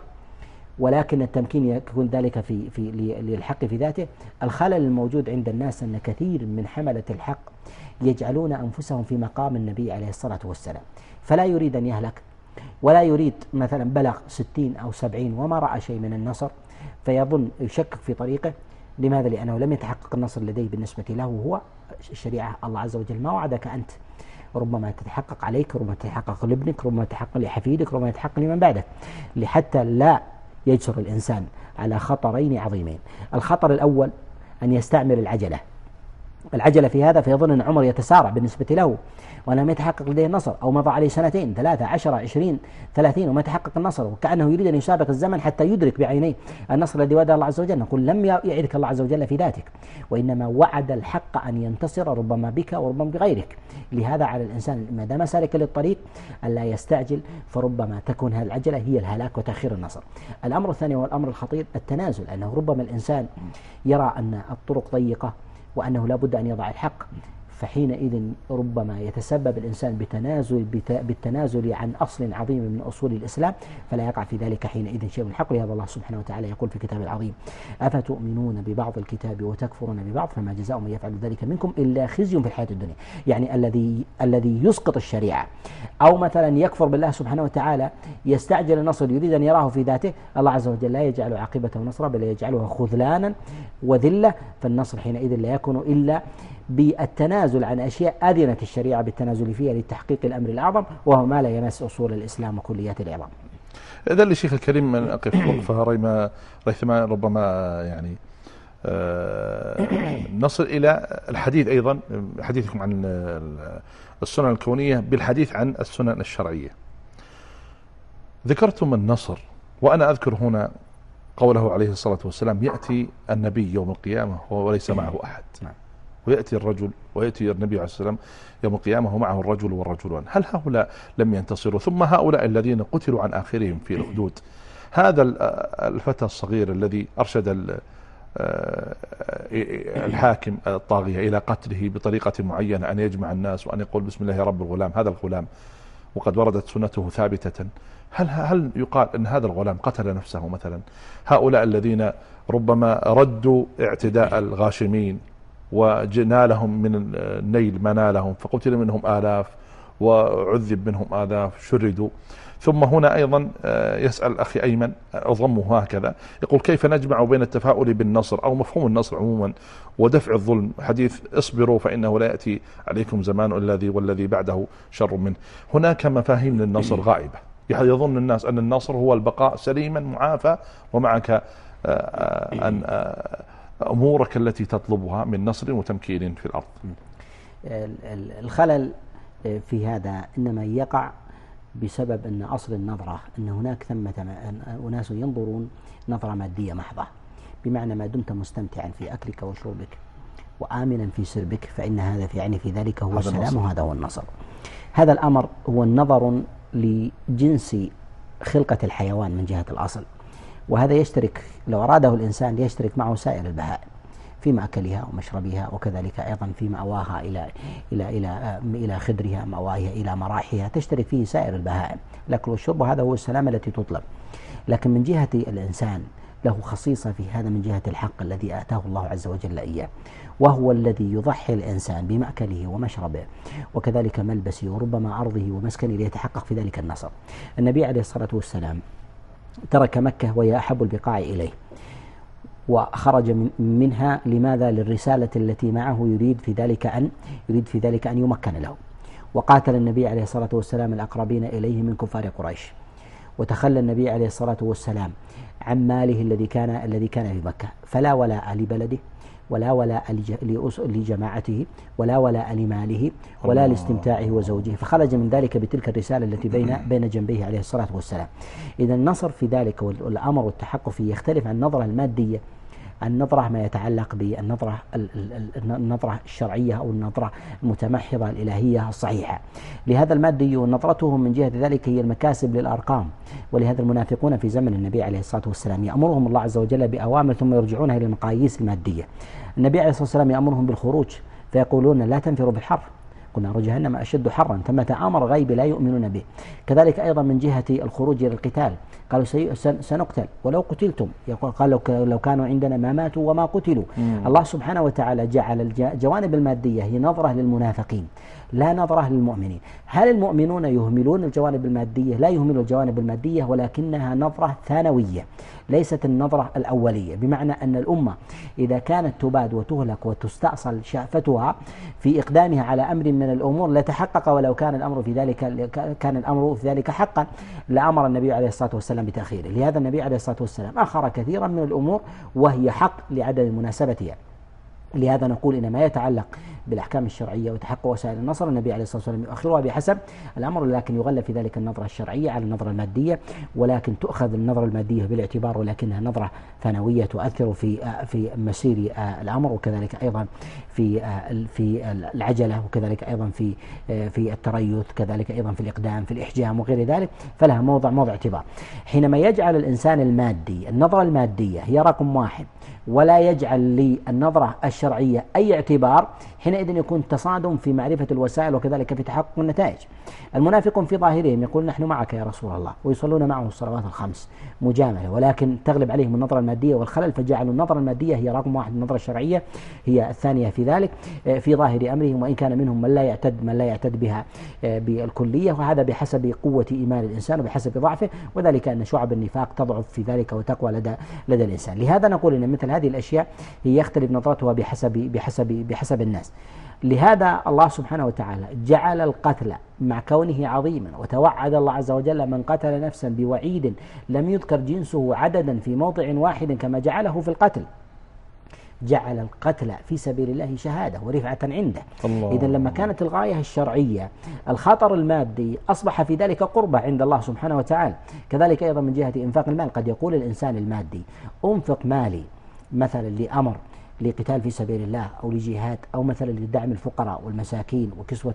ولكن التمكين يكون ذلك في في للحق في ذاته. الخلل الموجود عند الناس أن كثير من حملة الحق يجعلون أنفسهم في مقام النبي عليه الصلاة والسلام، فلا يريد أن يهلك، ولا يريد مثلا بلغ ستين أو سبعين وما رأى شيء من النصر، فيظن يشكك في طريقه. لماذا؟ لأنه لم يتحقق النصر لديه بالنسبة له. وهو الشريعة الله عز وجل ما وعدك أنت، ربما تتحقق عليك، ربما تتحقق لابنك، ربما تتحقق لحفيدك، ربما تتحقق لمن بعدك، لحتى لا يجسر الإنسان على خطرين عظيمين. الخطر الأول أن يستعمل العجلة العجلة في هذا، فيظن أن عمر يتسارع بالنسبة له ولم يتحقق لديه النصر، أو مضى عليه سنتين ثلاثة عشر عشرين ثلاثين وما تحقق النصر، وكأنه يريد أن يسابق الزمن حتى يدرك بعينيه النصر الذي وعده الله عز وجل. نقول لم يعدك الله عز وجل في ذاتك، وإنما وعد الحق أن ينتصر ربما بك وربما بغيرك. لهذا على الإنسان ما دام سالك للطريق ألا يستعجل، فربما تكون هذه العجلة هي الهلاك وتأخير النصر. الأمر الثاني والأمر الخطير التنازل، أنه ربما الإنسان يرى أن الطرق ضيقة وأنه لا بد أن يضع الحق، فحينئذ ربما يتسبب الإنسان بتنازل بالتنازل عن أصل عظيم من أصول الإسلام، فلا يقع في ذلك حينئذ شيء من الحق. لهذا الله سبحانه وتعالى يقول في الكتاب العظيم: أفتؤمنون ببعض الكتاب وتكفرون ببعض فما جزاء من يفعل ذلك منكم إلا خزي في الحياة الدنيا. يعني الذي الذي يسقط الشريعة أو مثلا يكفر بالله سبحانه وتعالى يستعجل النصر يريد أن يراه في ذاته، الله عز وجل لا يجعل عاقبته نصرا بل يجعلها خذلانا وذلة. فالنصر حينئذ لا يكون إلا بالتنازل عن أشياء أذنت الشريعة بالتنازل فيها لتحقيق الأمر الأعظم، وهو ما لا يمس أصول الإسلام وكليات الإعظام. إذا للشيخ الكريم من أقف وقفة ريما ريثما ربما يعني نصل إلى الحديث أيضا حديثكم عن السنن الكونية بالحديث عن السنن الشرعية. ذكرتم النصر، وأنا أذكر هنا قوله عليه الصلاة والسلام: يأتي النبي يوم القيامة وليس معه أحد، ويأتي الرجل ويأتي النبي عليه الصلاة والسلام يوم القيامة ومعه الرجل والرجلان. هل هؤلاء لم ينتصروا؟ ثم هؤلاء الذين قتلوا عن آخرهم في الأخدود، هذا الفتى الصغير الذي أرشد الحاكم الطاغية إلى قتله بطريقة معينة، أن يجمع الناس وأن يقول بسم الله يا رب الغلام، هذا الغلام وقد وردت سنته ثابتة، هل هل يقال أن هذا الغلام قتل نفسه مثلا؟ هؤلاء الذين ربما ردوا اعتداء الغاشمين ونالهم من النيل ما نالهم، فقتل منهم آلاف وعذب منهم آلاف شردوا. ثم هنا أيضا يسأل أخي أيمن أضمه هكذا، يقول: كيف نجمع بين التفاؤل بالنصر أو مفهوم النصر عموما ودفع الظلم؟ حديث اصبروا فإنه لا يأتي عليكم زمان الذي والذي بعده شر منه. هناك مفاهيم للنصر غائبة، يظن الناس أن النصر هو البقاء سليما معافى ومعك أن أمورك التي تطلبها من نصر وتمكين في الأرض. الخلل في هذا إنما يقع بسبب أن أصل النظرة أن هناك ثمة أناس ينظرون نظرة مادية محضة، بمعنى ما دمت مستمتعا في أكلك وشربك وآمنا في سربك فإن هذا في يعني في ذلك هو السلام وهذا هو النصر. هذا الأمر هو النظر لجنس خلقة الحيوان من جهة الأصل، وهذا يشترك لو أراده الإنسان يشترك معه سائر البهائم في مأكلها ومشربها، وكذلك أيضا في مأواها إلى إلى إلى إلى خدرها، مأواها إلى مراحها، تشترك فيه سائر البهائم. الأكل والشرب هذا هو السلامة التي تطلب. لكن من جهة الإنسان له خصيصة في هذا من جهة الحق الذي آتاه الله عز وجل إياه، وهو الذي يضحي الإنسان بمأكله ومشربه وكذلك ملبسه وربما عرضه ومسكنه ليتحقق في ذلك النصر. النبي عليه الصلاة والسلام ترك مكة وهي أحب البقاع إليه، وخرج من منها لماذا؟ للرسالة التي معه يريد في ذلك أن يريد في ذلك أن يمكن له. وقاتل النبي عليه الصلاة والسلام الأقربين إليه من كفار قريش، وتخلى النبي عليه الصلاة والسلام عن ماله الذي كان الذي كان في مكة، فلا ولاء لبلده ولا ولاء لجماعته ولا ولاء لماله ولا لاستمتاعه وزوجه، فخرج من ذلك بتلك الرسالة التي بين بين جنبيه عليه الصلاة والسلام. إذا النصر في ذلك والأمر والتحقق فيه يختلف عن النظرة المادية، النظرة ما يتعلق بالنظرة النظرة الشرعية أو النظرة المتمحضة الإلهية الصحيحة. لهذا المادي ونظرتهم من جهة ذلك هي المكاسب للأرقام، ولهذا المنافقون في زمن النبي عليه الصلاة والسلام يأمرهم الله عز وجل بأوامر ثم يرجعونها إلى المقاييس المادية. النبي عليه الصلاة والسلام يأمرهم بالخروج فيقولون: لا تنفروا بالحر، قل نار جهنم أشد حرا، ثمة أمر غيب لا يؤمنون به. كذلك أيضا من جهة الخروج إلى القتال قالوا سنقتل ولو قتلتم، قال لو كانوا عندنا ما ماتوا وما قتلوا. مم. الله سبحانه وتعالى جعل الجوانب المادية هي نظرة للمنافقين لا نظرة للمؤمنين. هل المؤمنون يهملون الجوانب المادية؟ لا يهملوا الجوانب المادية، ولكنها نظرة ثانوية ليست النظرة الأولية، بمعنى أن الأمة إذا كانت تباد وتهلك وتستأصل شأفتها في إقدامها على أمر من الأمور لتحقق، ولو كان الأمر في ذلك كان الأمر في ذلك حقا لأمر النبي عليه الصلاة والسلام بتأخيره. لهذا النبي عليه الصلاة والسلام أخر كثيرا من الأمور وهي حق لعدم مناسبتها. لهذا نقول إن ما يتعلق بالأحكام الشرعية وتحقق وسائل النصر النبي عليه الصلاة والسلام يؤخرها بحسب الأمر، لكن يغلب في ذلك النظرة الشرعية على النظرة المادية، ولكن تؤخذ النظرة المادية بالاعتبار، ولكنها نظرة ثانوية تؤثر في في مسير الأمر، وكذلك أيضا في في العجلة، وكذلك أيضا في في التريث، كذلك أيضا في الإقدام، في الإحجام وغير ذلك، فلها موضع موضع اعتبار. حينما يجعل الإنسان المادي النظرة المادية هي رقم واحد ولا يجعل للنظرة الشرعية أي اعتبار، حينئذ يكون تصادم في معرفة الوسائل وكذلك في تحقق النتائج. المنافقون في ظاهرهم يقول: نحن معك يا رسول الله، ويصلون معه الصلوات الخمس مجاملة، ولكن تغلب عليهم النظرة المادية والخلل، فجعلوا النظرة المادية هي رقم واحد، النظرة الشرعية هي الثانية في ذلك في ظاهر أمرهم، وإن كان منهم من لا يعتد من لا يعتد بها بالكلية، وهذا بحسب قوة إيمان الإنسان وبحسب ضعفه، وذلك أن شعب النفاق تضعف في ذلك وتقوى لدى لدى الإنسان. لهذا نقول أن مثل هذه الأشياء هي يختلف نظرتها بحسب بحسب بحسب الناس. لهذا الله سبحانه وتعالى جعل القتل مع كونه عظيما، وتوعد الله عز وجل من قتل نفسا بوعيد لم يذكر جنسه عددا في موضع واحد كما جعله في القتل، جعل القتل في سبيل الله شهادة ورفعة عنده. إذا لما كانت الغاية الشرعية الخطر المادي أصبح في ذلك قربة عند الله سبحانه وتعالى. كذلك أيضا من جهة إنفاق المال، قد يقول الإنسان المادي أنفق مالي مثلا لأمر لقتال في سبيل الله أو لجهاد أو مثلا لدعم الفقراء والمساكين وكسوة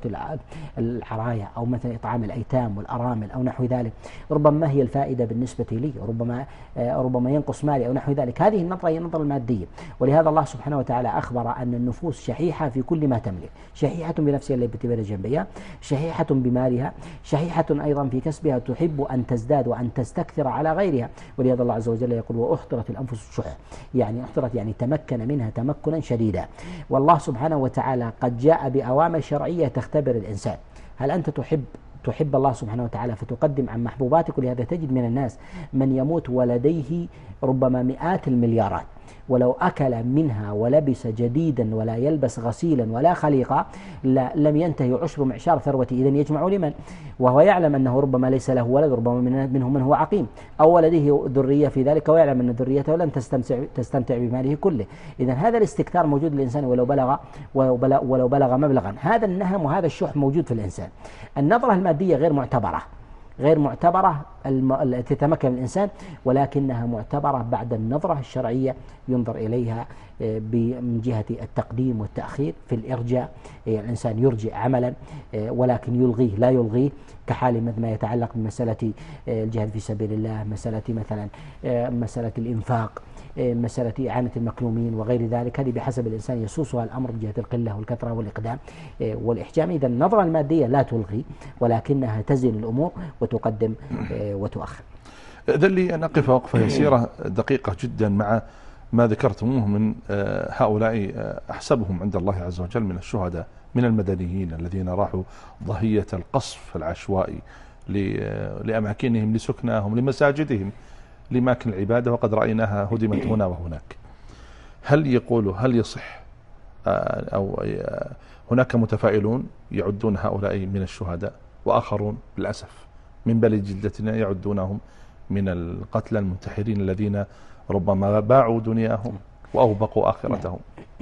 العرايا أو مثلا إطعام الأيتام والأرامل أو نحو ذلك، ربما هي الفائدة بالنسبة لي، ربما ربما ينقص مالي أو نحو ذلك. هذه النظرة هي النظرة المادية، ولهذا الله سبحانه وتعالى أخبر أن النفوس شحيحة في كل ما تملك، شحيحة بنفسها التي بين جنبيها، شحيحة بمالها، شحيحة أيضا في كسبها، تحب أن تزداد وأن تستكثر على غيرها. ولهذا الله عز وجل يقول وأحضرت الأنفس الشح، يعني أحضرت يعني تمكن منها تمكنا شديدا. والله سبحانه وتعالى قد جاء بأوامر شرعية تختبر الإنسان، هل أنت تحب تحب الله سبحانه وتعالى فتقدم عن محبوباتك؟ ولهذا تجد من الناس من يموت ولديه ربما مئات المليارات، ولو أكل منها ولبس جديدا ولا يلبس غسيلا ولا خليقا لا لم ينتهي عشر معشار ثروته. إذن يجمع لمن؟ وهو يعلم أنه ربما ليس له ولد، ربما منهم من هو عقيم أو ولده ذرية في ذلك، ويعلم أن ذريته لن تستمتع, تستمتع بماله كله. إذن هذا الاستكثار موجود للإنسان ولو بلغ, ولو بلغ مبلغا. هذا النهم وهذا الشح موجود في الإنسان. النظرة المادية غير معتبرة، غير معتبرة التي تتمكن الإنسان، ولكنها معتبرة بعد النظرة الشرعية ينظر إليها من جهة التقديم والتأخير. في الإرجاء الإنسان يرجع عملا ولكن يلغيه لا يلغيه، كحال ما يتعلق بمسألة الجهاد في سبيل الله، مسألة مثلا مسألة الإنفاق، مسألة إعانة المكلومين وغير ذلك. هذه بحسب الإنسان يسوسها الأمر بجهة القلة والكثرة والإقدام والإحجام. إذا النظرة المادية لا تلغي ولكنها تزن الأمور وتقدم وتؤخر. إذن لي أن أقف وقفة يسيرة دقيقة جدا مع ما ذكرتموه من هؤلاء أحسبهم عند الله عز وجل من الشهداء، من المدنيين الذين راحوا ضحية القصف العشوائي لأماكنهم، لسكناهم، لمساجدهم، لأماكن العبادة، وقد رأيناها هدمت هنا وهناك. هل يقولوا هل يصح أو هناك متفائلون يعدون هؤلاء من الشهداء، وآخرون للأسف من بلد جدتنا يعدونهم من القتلى المنتحرين الذين ربما باعوا دنياهم وأوبقوا آخرتهم؟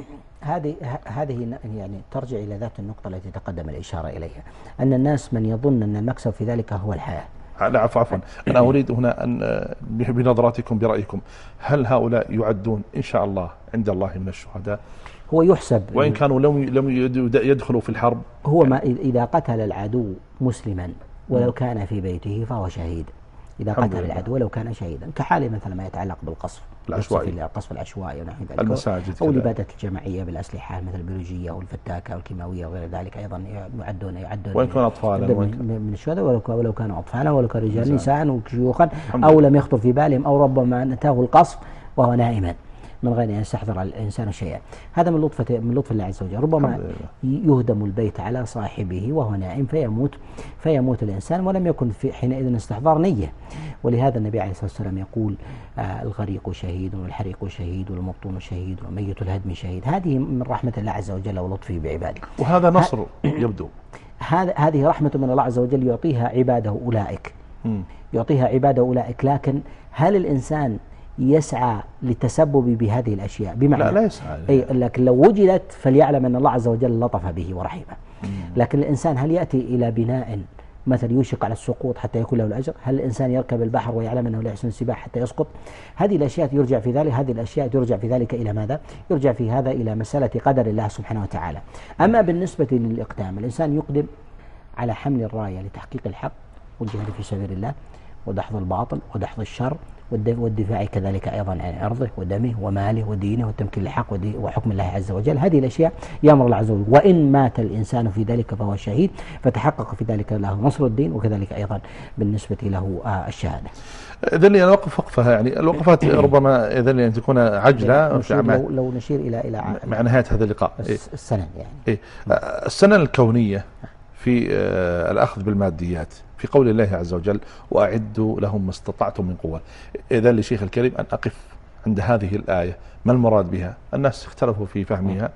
هذه هذه يعني ترجع إلى ذات النقطة التي تقدم الإشارة إليها، أن الناس من يظن أن المكسب في ذلك هو الحياة. لا عفوا عفوا أنا أريد هنا أن بنظراتكم برأيكم، هل هؤلاء يعدون إن شاء الله عند الله من الشهداء؟ هو يحسب وإن كانوا لم لم يدخلوا في الحرب. هو ما إذا قتل العدو مسلما ولو كان في بيته فهو شهيد، إذا قتل العدو ولو كان شهيدا، كحال مثلا ما يتعلق بالقصف العشوائي، القصف العشوائي ونحو ذلك، المساجد أو الإبادة الجماعية بالأسلحة مثل البيولوجية أو الفتاكة أو الكيماوية وغير ذلك، أيضا يعدون يعدون وإن كانوا أطفالا من الشهداء، ولو ولو كانوا أطفالا ولو كانوا رجال نساء وشيوخا، أو لم يخطر في بالهم، أو ربما أتاه القصف وهو نائما من غير أن يستحضر الإنسان شيئا. هذا من لطف من لطف الله عز وجل. ربما يهدم البيت على صاحبه وهو نائم فيموت فيموت الإنسان ولم يكن في حينئذ استحضار نية. ولهذا النبي عليه الصلاة والسلام يقول آه الغريق شهيد والحريق شهيد والمبطون شهيد وميت الهدم شهيد. هذه من رحمة الله عز وجل ولطفه بعباده، وهذا نصر يبدو. هذا هذه رحمة من الله عز وجل يعطيها عباده أولئك، يعطيها عباده أولئك. لكن هل الإنسان يسعى للتسبب بهذه الأشياء؟ بمعنى لا, لا يسعى. أي لكن لو وجدت فليعلم أن الله عز وجل لطف به ورحمه. لكن الإنسان هل يأتي إلى بناء مثل يوشك على السقوط حتى يكون له الأجر؟ هل الإنسان يركب البحر ويعلم أنه لا يحسن السباحة حتى يسقط؟ هذه الأشياء يرجع في ذلك هذه الأشياء يرجع في ذلك إلى ماذا؟ يرجع في هذا إلى مسألة قدر الله سبحانه وتعالى. أما بالنسبة للإقدام، الإنسان يقدم على حمل الراية لتحقيق الحق والجهاد في سبيل الله ودحض الباطل ودحض الشر والدفاع كذلك أيضا عن عرضه ودمه وماله ودينه والتمكين للحق وحكم الله عز وجل. هذه الأشياء يأمر الله عز وجل. وإن مات الإنسان في ذلك فهو شهيد، فتحقق في ذلك له نصر الدين، وكذلك أيضا بالنسبة له الشهادة. إذن لي نوقف وقفة، يعني الوقفات ربما إذن لي أن تكون عجلة. لو, لو نشير إلى إلى مع نهاية هذا اللقاء السنن، يعني إيه؟ السنن الكونية في الأخذ بالماديات في قول الله عز وجل وأعدوا لهم ما استطعتم من قوة. إذا لشيخ الكريم أن أقف عند هذه الآية، ما المراد بها؟ الناس اختلفوا في فهمها،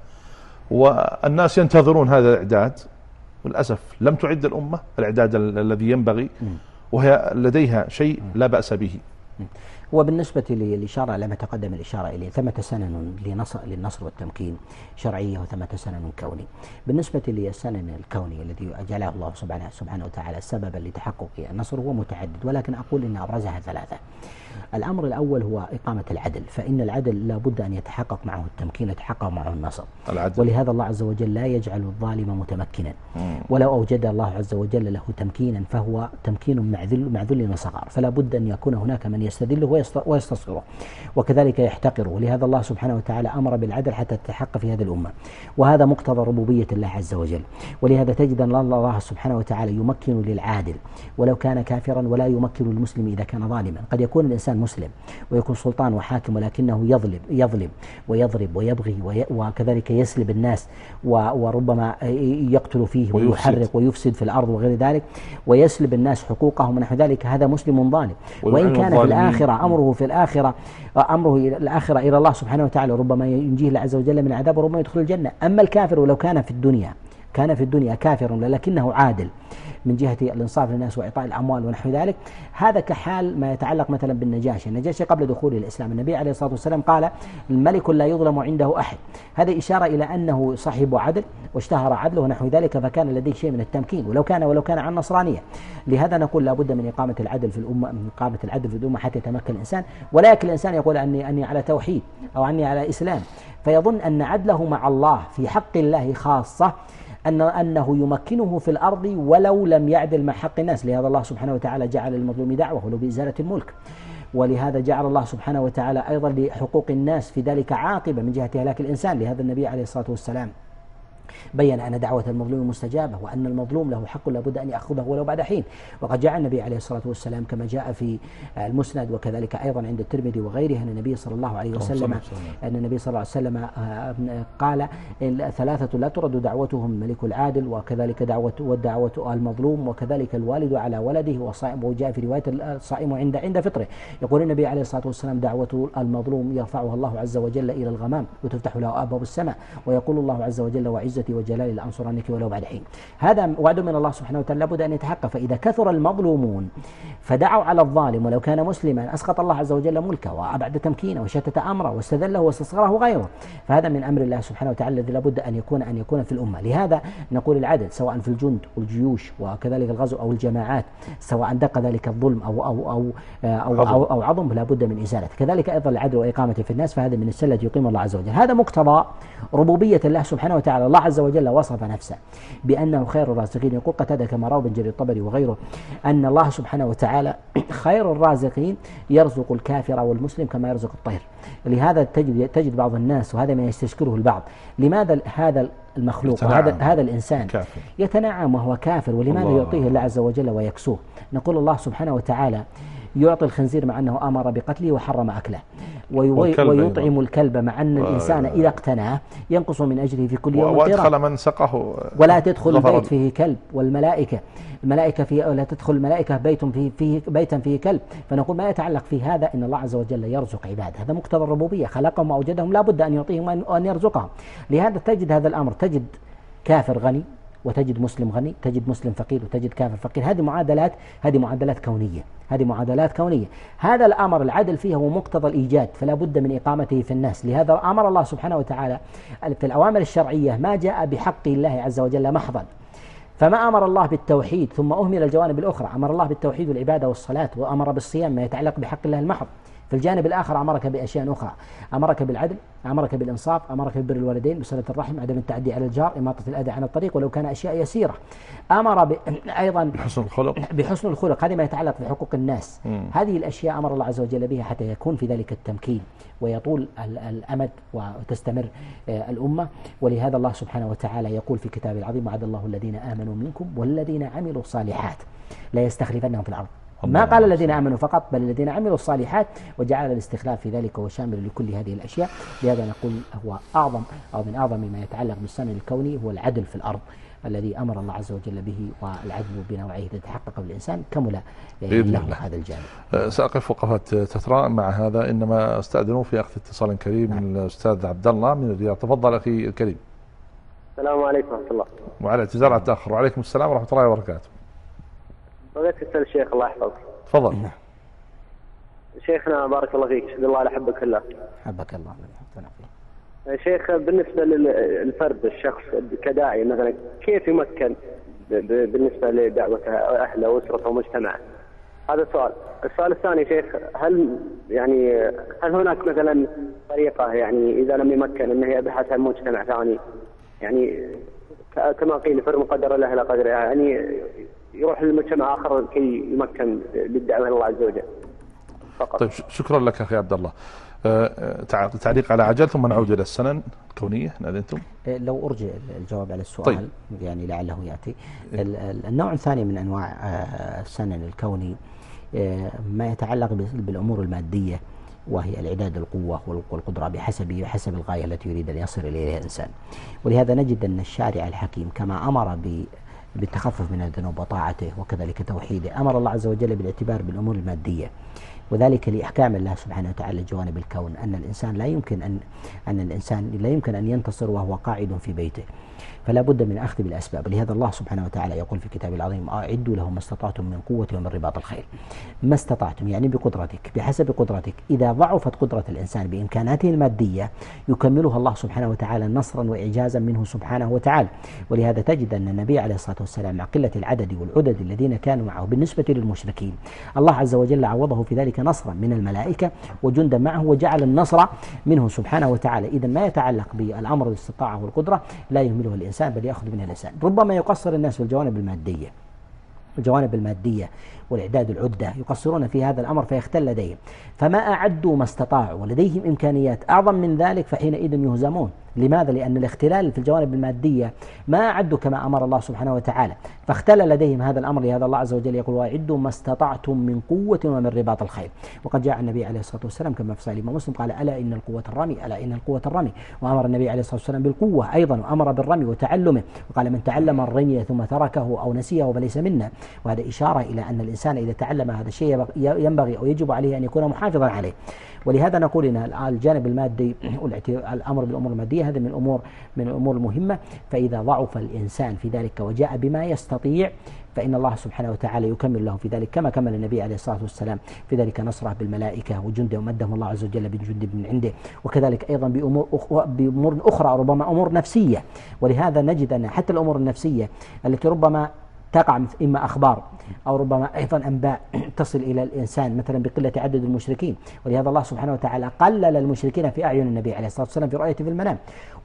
والناس ينتظرون هذا الإعداد، وللأسف لم تعد الأمة الإعداد الذي ينبغي، وهي لديها شيء لا بأس به. وبالنسبة للإشارة لما تقدم الإشارة إليه ثمة سنن لنصر للنصر والتمكين شرعية وثمة سنن كوني. بالنسبة للسنن الكوني الذي جعله الله سبحانه سبحانه وتعالى سببا لتحقق النصر هو متعدد، ولكن أقول إن أبرزها ثلاثة. الأمر الأول هو إقامة العدل، فإن العدل لا بد أن يتحقق معه التمكين يتحقق معه النصر، العدل. ولهذا الله عز وجل لا يجعل الظالم متمكنا، ولو أوجد الله عز وجل له تمكينا فهو تمكين مع ذل مع ذل وصغار، فلا بد أن يكون هناك من يستذله ويستصغره وكذلك يحتقره. ولهذا الله سبحانه وتعالى أمر بالعدل حتى تتحقق في هذه الأمة، وهذا مقتضى ربوبية الله عز وجل. ولهذا تجد أن الله سبحانه وتعالى يمكن للعادل ولو كان كافرا، ولا يمكن للمسلم إذا كان ظالما. قد يكون الإنسان مسلم ويكون سلطان وحاكم ولكنه يظلم يظلم ويضرب ويبغي وكذلك يسلب الناس وربما يقتل فيه ويحرق ويفسد في الأرض وغير ذلك ويسلب الناس حقوقهم ونحو ذلك، هذا مسلم ظالم. وإن كان في الآخرة أمره في الآخرة أمره إلى الآخرة إلى الله سبحانه وتعالى، ربما ينجيه الله عز وجل من عذاب وربما يدخل الجنة. أما الكافر ولو كان في الدنيا كان في الدنيا كافرا لكنه عادل من جهة الإنصاف للناس وإعطاء الأموال ونحو ذلك، هذا كحال ما يتعلق مثلا بالنجاشي. النجاشي قبل دخول الإسلام النبي عليه الصلاة والسلام قال الملك لا يظلم عنده أحد، هذا إشارة إلى أنه صاحب عدل واشتهر عدله ونحو ذلك، فكان لديه شيء من التمكين ولو كان ولو كان عن نصرانية. لهذا نقول لا بد من إقامة العدل في الأمة، من إقامة العدل في الأمة حتى يتمكن الإنسان، ولا يكل الإنسان يقول أني أني على توحيد أو أني على إسلام فيظن أن عدله مع الله في حق الله خاصة أن أنه يمكنه في الأرض ولو لم يعدل مع حق الناس. لهذا الله سبحانه وتعالى جعل للمظلوم دعوة ولو بإزالة الملك، ولهذا جعل الله سبحانه وتعالى أيضا لحقوق الناس في ذلك عاقبة من جهة هلاك الإنسان. لهذا النبي عليه الصلاة والسلام بين أن دعوة المظلوم مستجابة وأن المظلوم له حق لابد أن يأخذه ولو بعد حين. وقد جاء النبي عليه الصلاة والسلام كما جاء في المسند وكذلك أيضا عند الترمذي وغيره أن النبي صلى الله عليه وسلم أن النبي صلى الله عليه وسلم قال ثلاثة لا ترد دعوتهم الملك العادل وكذلك دعوة والدعوة المظلوم وكذلك الوالد على ولده وصائم. وجاء في رواية الصائم عند عند فطره. يقول النبي عليه الصلاة والسلام دعوة المظلوم يرفعها الله عز وجل إلى الغمام وتفتح له أبواب السماء ويقول الله عز وجل وعزتي وجلالي لأنصرنك ولو بعد حين. هذا وعد من الله سبحانه وتعالى لابد أن يتحقق. فإذا كثر المظلومون فدعوا على الظالم ولو كان مسلما أسقط الله عز وجل ملكه وأبعد تمكينه وشتت أمره واستذله واستصغره غيره، فهذا من أمر الله سبحانه وتعالى الذي لابد أن يكون أن يكون في الأمة. لهذا نقول العدل سواء في الجند والجيوش وكذلك الغزو أو الجماعات، سواء دق ذلك الظلم أو أو أو أو, أو, أو عظم لابد من إزالته. كذلك أيضا العدل وإقامته في الناس، فهذا من السلة التي يقيم الله عز وجل. هذا مقتضى ربوبية الله سبحانه وتعالى. الله عز وجل وصف نفسه بأنه خير الرازقين. يقول قتادة كما روى ابن جرير الطبري وغيره أن الله سبحانه وتعالى خير الرازقين يرزق الكافر والمسلم كما يرزق الطير. لهذا تجد تجد بعض الناس وهذا ما يستشكله البعض، لماذا هذا المخلوق وهذا هذا الإنسان كافر. يتنعم وهو كافر ولماذا يعطيه الله عز وجل ويكسوه؟ نقول الله سبحانه وتعالى يعطي الخنزير مع أنه أمر بقتله وحرم أكله، ويطعم الكلب مع أن الإنسان إذا اقتناه ينقص من أجره في كل يوم وأدخل من سقه ولا تدخل البيت فيه كلب والملائكة الملائكة فيه ولا تدخل الملائكة بيت فيه, فيه بيتا فيه كلب. فنقول ما يتعلق في هذا إن الله عز وجل يرزق عباده، هذا مقتضى الربوبية، خلقهم وأوجدهم لا بد أن يعطيهم وأن يرزقهم. لهذا تجد هذا الأمر، تجد كافر غني وتجد مسلم غني، تجد مسلم فقير وتجد كافر فقير. هذه معادلات هذه معادلات كونية هذه معادلات كونية. هذا الأمر العدل فيه هو مقتضى الإيجاد، فلا بد من إقامته في الناس. لهذا أمر الله سبحانه وتعالى في الأوامر الشرعية ما جاء بحق الله عز وجل محضا، فما أمر الله بالتوحيد ثم أهمل الجوانب الأخرى. أمر الله بالتوحيد والعبادة والصلاة، وأمر بالصيام ما يتعلق بحق الله المحض. في الجانب الآخر أمرك بأشياء أخرى، أمرك بالعدل، أمرك بالإنصاف، أمرك ببر الوالدين، بصلة الرحم، عدم التعدي على الجار، إماطة الأذى عن الطريق ولو كان أشياء يسيرة. أمر ب... أيضا بحسن الخلق بحسن الخلق هذه ما يتعلق بحقوق الناس. مم. هذه الأشياء أمر الله عز وجل بها حتى يكون في ذلك التمكين ويطول الأمد وتستمر الأمة. ولهذا الله سبحانه وتعالى يقول في كتابه العظيم وعد الله الذين آمنوا منكم والذين عملوا الصالحات لا يستخلفنهم في الأرض. ما قال الذين آمنوا فقط بل الذين عملوا الصالحات، وجعل الاستخلاف في ذلك وشامل لكل هذه الأشياء. لهذا نقول هو أعظم أو من أعظم ما يتعلق بالسنن الكوني هو العدل في الأرض الذي أمر الله عز وجل به، والعدل بنوعه تتحقق بالإنسان كمل له هذا الجانب. سأقف وقفات تتراءم مع هذا، إنما أستأذنه في أخذ اتصال كريم من الأستاذ عبد الله من الرياض. تفضل أخي الكريم. السلام عليكم ورحمة الله. وعلى اعتذار على التأخر. وعليكم السلام ورحمة الله وبركاته. بغيت أسأل الشيخ الله يحفظك. تفضل. شيخنا بارك الله فيك، شهد الله لحبك الله. حبك الله. شيخ، بالنسبة للفرد الشخص كداعي مثلا كيف يمكن بالنسبة لدعوته أهله وأسرته ومجتمعه؟ هذا السؤال. السؤال الثاني شيخ، هل يعني هل هناك مثلا طريقة يعني إذا لم يمكن أنه يبحث عن مجتمع ثاني، يعني كما قيل فر مقدر الله لا قدر، يعني يروح لمجتمع آخر كي يمكن للدعوة إلى الله عز وجل فقط. طيب شكرا لك أخي عبد الله. تعليق على عجل ثم نعود إلى السنن الكونية إن أذنتم. لو أرجع الجواب على السؤال طيب. يعني لعله يأتي. النوع الثاني من أنواع السنن الكوني ما يتعلق بالأمور المادية، وهي الإعداد القوة والقدرة بحسب بحسب الغاية التي يريد أن يصل إليها الإنسان. ولهذا نجد أن الشارع الحكيم كما أمر بالتخفف من الذنوب وطاعته وكذلك توحيده، أمر الله عز وجل بالاعتبار بالأمور المادية، وذلك لإحكام الله سبحانه وتعالى جوانب الكون، أن الإنسان لا يمكن أن أن الإنسان لا يمكن أن ينتصر وهو قاعد في بيته، فلا بد من الأخذ بالأسباب. لهذا الله سبحانه وتعالى يقول في كتابه العظيم: أعدوا له ما استطعتم من قوة ومن رباط الخيل. ما استطعتم يعني بقدرتك، بحسب قدرتك. إذا ضعفت قدرة الإنسان بإمكاناته المادية يكملها الله سبحانه وتعالى نصرا وإعجازا منه سبحانه وتعالى. ولهذا تجد أن النبي عليه الصلاة والسلام مع قلة العدد والعدد الذين كانوا معه بالنسبة للمشركين، الله عز وجل عوضه في ذلك نصرا من الملائكة وجندا معه، وجعل النصر منه سبحانه وتعالى. إذا ما يتعلق بالأمر الاستطاعة والقدرة لا يهمله الإنسان بل يأخذ منها الإنسان. ربما يقصر الناس في الجوانب المادية الجوانب المادية والإعداد العدة، يقصرون في هذا الأمر فيختل لديهم، فما أعدوا ما استطاعوا ولديهم إمكانيات أعظم من ذلك فحينئذ يهزمون. لماذا؟ لأن الاختلال في الجوانب المادية ما أعدوا كما أمر الله سبحانه وتعالى، فاختل لديهم هذا الأمر. لهذا الله عز وجل يقول: وأعدوا ما استطعتم من قوة ومن رباط الخيل. وقد جاء النبي عليه الصلاة والسلام كما في صحيح الإمام مسلم قال: ألا إن القوة الرمي، ألا إن القوة الرمي. وأمر النبي عليه الصلاة والسلام بالقوة أيضا، وأمر بالرمي وتعلمه، وقال: من تعلم الرمي ثم تركه أو نسيه فليس منا. وهذا إشارة إلى أن الإنسان إذا تعلم هذا الشيء ينبغي أو يجب عليه أن يكون محافظا عليه. ولهذا نقول إن الجانب المادي الأمر بالأمور المادية هذا من الأمور من الأمور المهمة. فإذا ضعف الإنسان في ذلك وجاء بما يستطيع فإن الله سبحانه وتعالى يكمل له في ذلك، كما كمل النبي عليه الصلاة والسلام في ذلك نصره بالملائكة وجنده، ومدهم الله عز وجل بجند من عنده، وكذلك أيضا بأمور بأمور أخرى ربما أمور نفسية. ولهذا نجد أن حتى الأمور النفسية التي ربما تقع إما أخبار أو ربما أيضا أنباء تصل إلى الإنسان مثلا بقلة عدد المشركين، ولهذا الله سبحانه وتعالى قلل المشركين في أعين النبي عليه الصلاة والسلام في رؤيته في المنام،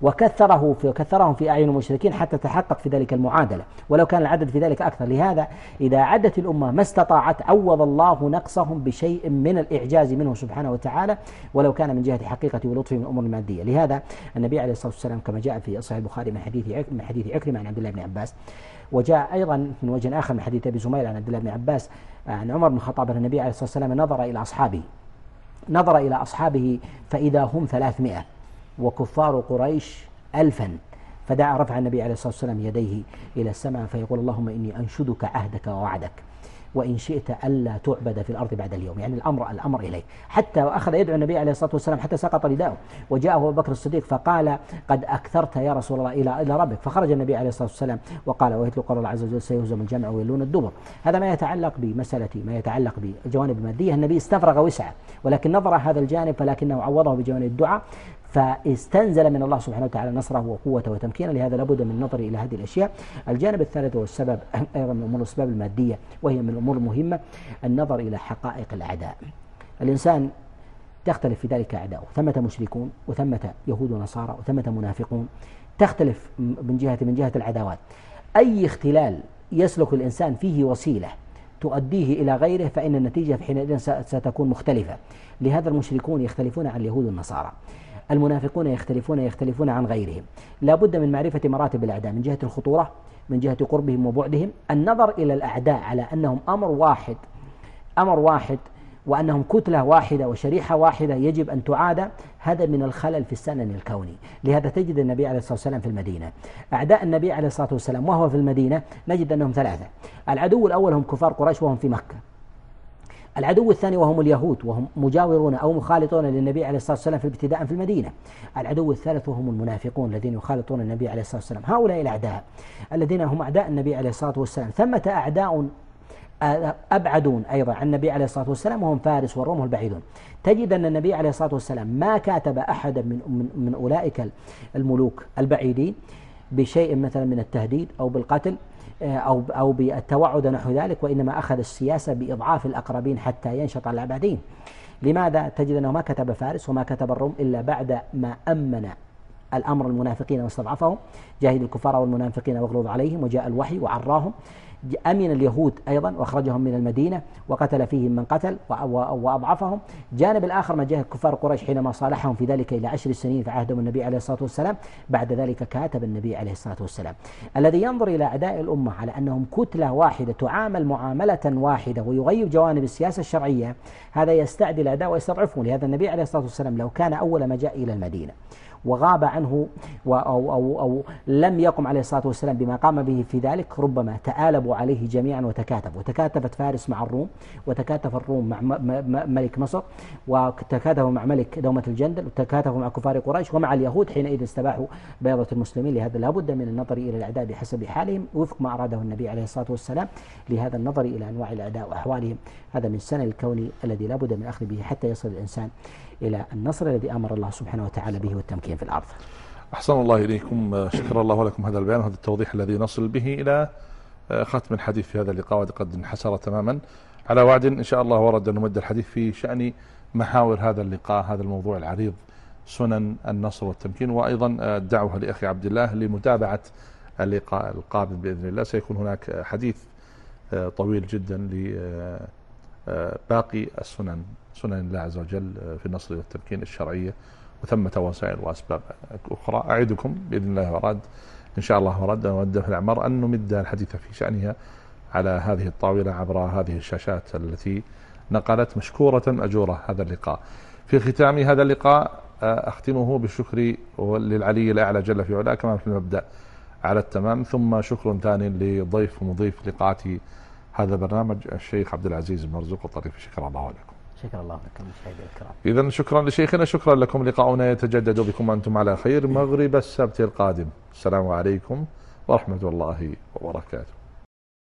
وكثره في كثرهم في أعين المشركين حتى تحقق في ذلك المعادلة، ولو كان العدد في ذلك أكثر. لهذا إذا عدت الأمة ما استطاعت عوض الله نقصهم بشيء من الإعجاز منه سبحانه وتعالى، ولو كان من جهة حقيقة ولطفه من الأمور المادية. لهذا النبي عليه الصلاة والسلام كما جاء في صحيح البخاري من حديث من حديث عكرمة عن عبد الله بن عباس، وجاء أيضا من وجه آخر من حديث أبي زميل عن عبد الله بن عباس عن عمر بن الخطاب أن النبي عليه الصلاة والسلام نظر إلى أصحابه نظر إلى أصحابه فإذا هم ثلاثمائة وكفار قريش ألفا، فدعا رفع النبي عليه الصلاة والسلام يديه إلى السماء فيقول: اللهم إني أنشدك عهدك ووعدك وإن شئت ألا تعبد في الأرض بعد اليوم. يعني الأمر الأمر إليه، حتى أخذ يدعو النبي عليه الصلاة والسلام حتى سقط رداءه، وجاءه أبو بكر الصديق فقال: قد أكثرت يا رسول الله إلى إلى ربك. فخرج النبي عليه الصلاة والسلام وقال: ويتلو قول الله عز وجل: سيهزم الجمع ويولون الدبر. هذا ما يتعلق بمسألة ما يتعلق بالجوانب المادية. النبي استفرغ وسعه، ولكن نظر هذا الجانب فلكنه عوضه بجوانب الدعاء، فاستنزل من الله سبحانه وتعالى نصره وقوته وتمكينه. لهذا لابد من النظر إلى هذه الأشياء. الجانب الثالث والسبب أيضا من أمور الأسباب المادية، وهي من الأمور المهمة، النظر إلى حقائق الأعداء. الإنسان تختلف في ذلك أعداؤه، ثمة مشركون وثمة يهود ونصارى وثمة منافقون، تختلف من جهة من جهة العداوات. أي اختلال يسلك الإنسان فيه وسيلة تؤديه إلى غيره فإن النتيجة في حينئذ ستكون مختلفة. لهذا المشركون يختلفون عن اليهود والنصارى، المنافقون يختلفون يختلفون عن غيرهم. لا بد من معرفة مراتب الأعداء من جهة الخطورة، من جهة قربهم وبعدهم، النظر إلى الأعداء على أنهم أمر واحد أمر واحد وأنهم كتلة واحدة وشريحة واحدة يجب أن تعاد. هذا من الخلل في السنن الكوني. لهذا تجد النبي عليه الصلاة والسلام في المدينة، أعداء النبي عليه الصلاة والسلام وهو في المدينة نجد أنهم ثلاثة. العدو الأول هم كفار قريش وهم في مكة، العدو الثاني وهم اليهود وهم مجاورون أو مخالطون للنبي عليه الصلاة والسلام في الابتداء في المدينة، العدو الثالث وهم المنافقون الذين يخالطون النبي عليه الصلاة والسلام. هؤلاء الأعداء الذين هم أعداء النبي عليه الصلاة والسلام. ثمة أعداء أبعدون أيضا عن النبي عليه الصلاة والسلام، وهم فارس والروم البعيدون. تجد أن النبي عليه الصلاة والسلام ما كاتب أحدا من, من, من أولئك الملوك البعيدين بشيء مثلا من التهديد أو بالقتل أو أو بالتوعد نحو ذلك، وإنما أخذ السياسة بإضعاف الأقربين حتى ينشط الأبعدين. لماذا؟ تجد أنه ما كتب فارس وما كتب الروم إلا بعد ما أمن الأمر المنافقين واستضعفهم، جاهد الكفار والمنافقين واغلظ عليهم، وجاء الوحي وعراهم. أمن اليهود أيضا وأخرجهم من المدينة وقتل فيهم من قتل وأضعفهم. جانب الآخر ما جاء كفار قريش حينما صالحهم في ذلك إلى عشر سنين في عهدهم النبي عليه الصلاة والسلام، بعد ذلك كاتب النبي عليه الصلاة والسلام. الذي ينظر إلى أعداء الأمة على أنهم كتلة واحدة تعامل معاملة واحدة ويغيب جوانب السياسة الشرعية، هذا يستعدي الأعداء ويستضعفهم. لهذا النبي عليه الصلاة والسلام لو كان أول ما جاء إلى المدينة وغاب عنه أو, أو, أو لم يقم عليه الصلاة والسلام بما قام به في ذلك، ربما تآلبوا عليه جميعا وتكاتفوا. وتكاتفت فارس مع الروم، وتكاتف الروم مع ملك مصر، وتكاتفوا مع ملك دومة الجندل، وتكاتفوا مع كفار قريش ومع اليهود حينئذ استباحوا بيضة المسلمين. لهذا لابد من النظر إلى الأعداء بحسب حالهم وفق ما أراده النبي عليه الصلاة والسلام. لهذا النظر إلى أنواع الأعداء وأحوالهم هذا من سنن الكون الذي لابد من أخذ به حتى يصل الإنسان إلى النصر الذي أمر الله سبحانه وتعالى به والتمكين في الأرض. أحسن الله إليكم، شكر الله لكم هذا البيان وهذا التوضيح الذي نصل به إلى ختم الحديث في هذا اللقاء، وقد انحسر تماما. على وعد إن شاء الله ورد أن نمد الحديث في شأن محاور هذا اللقاء، هذا الموضوع العريض، سنن النصر والتمكين. وأيضا الدعوة لأخي عبد الله لمتابعة اللقاء القادم بإذن الله. سيكون هناك حديث طويل جدا لباقي السنن، سنن الله عز وجل في النصر والتمكين الشرعية، وثمة وسائل وأسباب أخرى. أعدكم بإذن الله ورد إن شاء الله ورد ود في الأعمار أن نمد الحديث في شأنها على هذه الطاولة عبر هذه الشاشات التي نقلت مشكورة أجورة هذا اللقاء. في ختام هذا اللقاء أختمه بالشكر للعلي الأعلى جل في علاه كما في المبدأ على التمام، ثم شكر ثاني لضيف ومضيف لقاءات هذا البرنامج الشيخ عبد العزيز المرزوق الطريفي. شكرا الله لكم. شكرا الله لكم مشاهدينا الكرام. إذن شكرا لشيخنا، شكرا لكم. لقاؤنا يتجدد بكم أنتم على خير مغرب السبت القادم. السلام عليكم ورحمة الله وبركاته.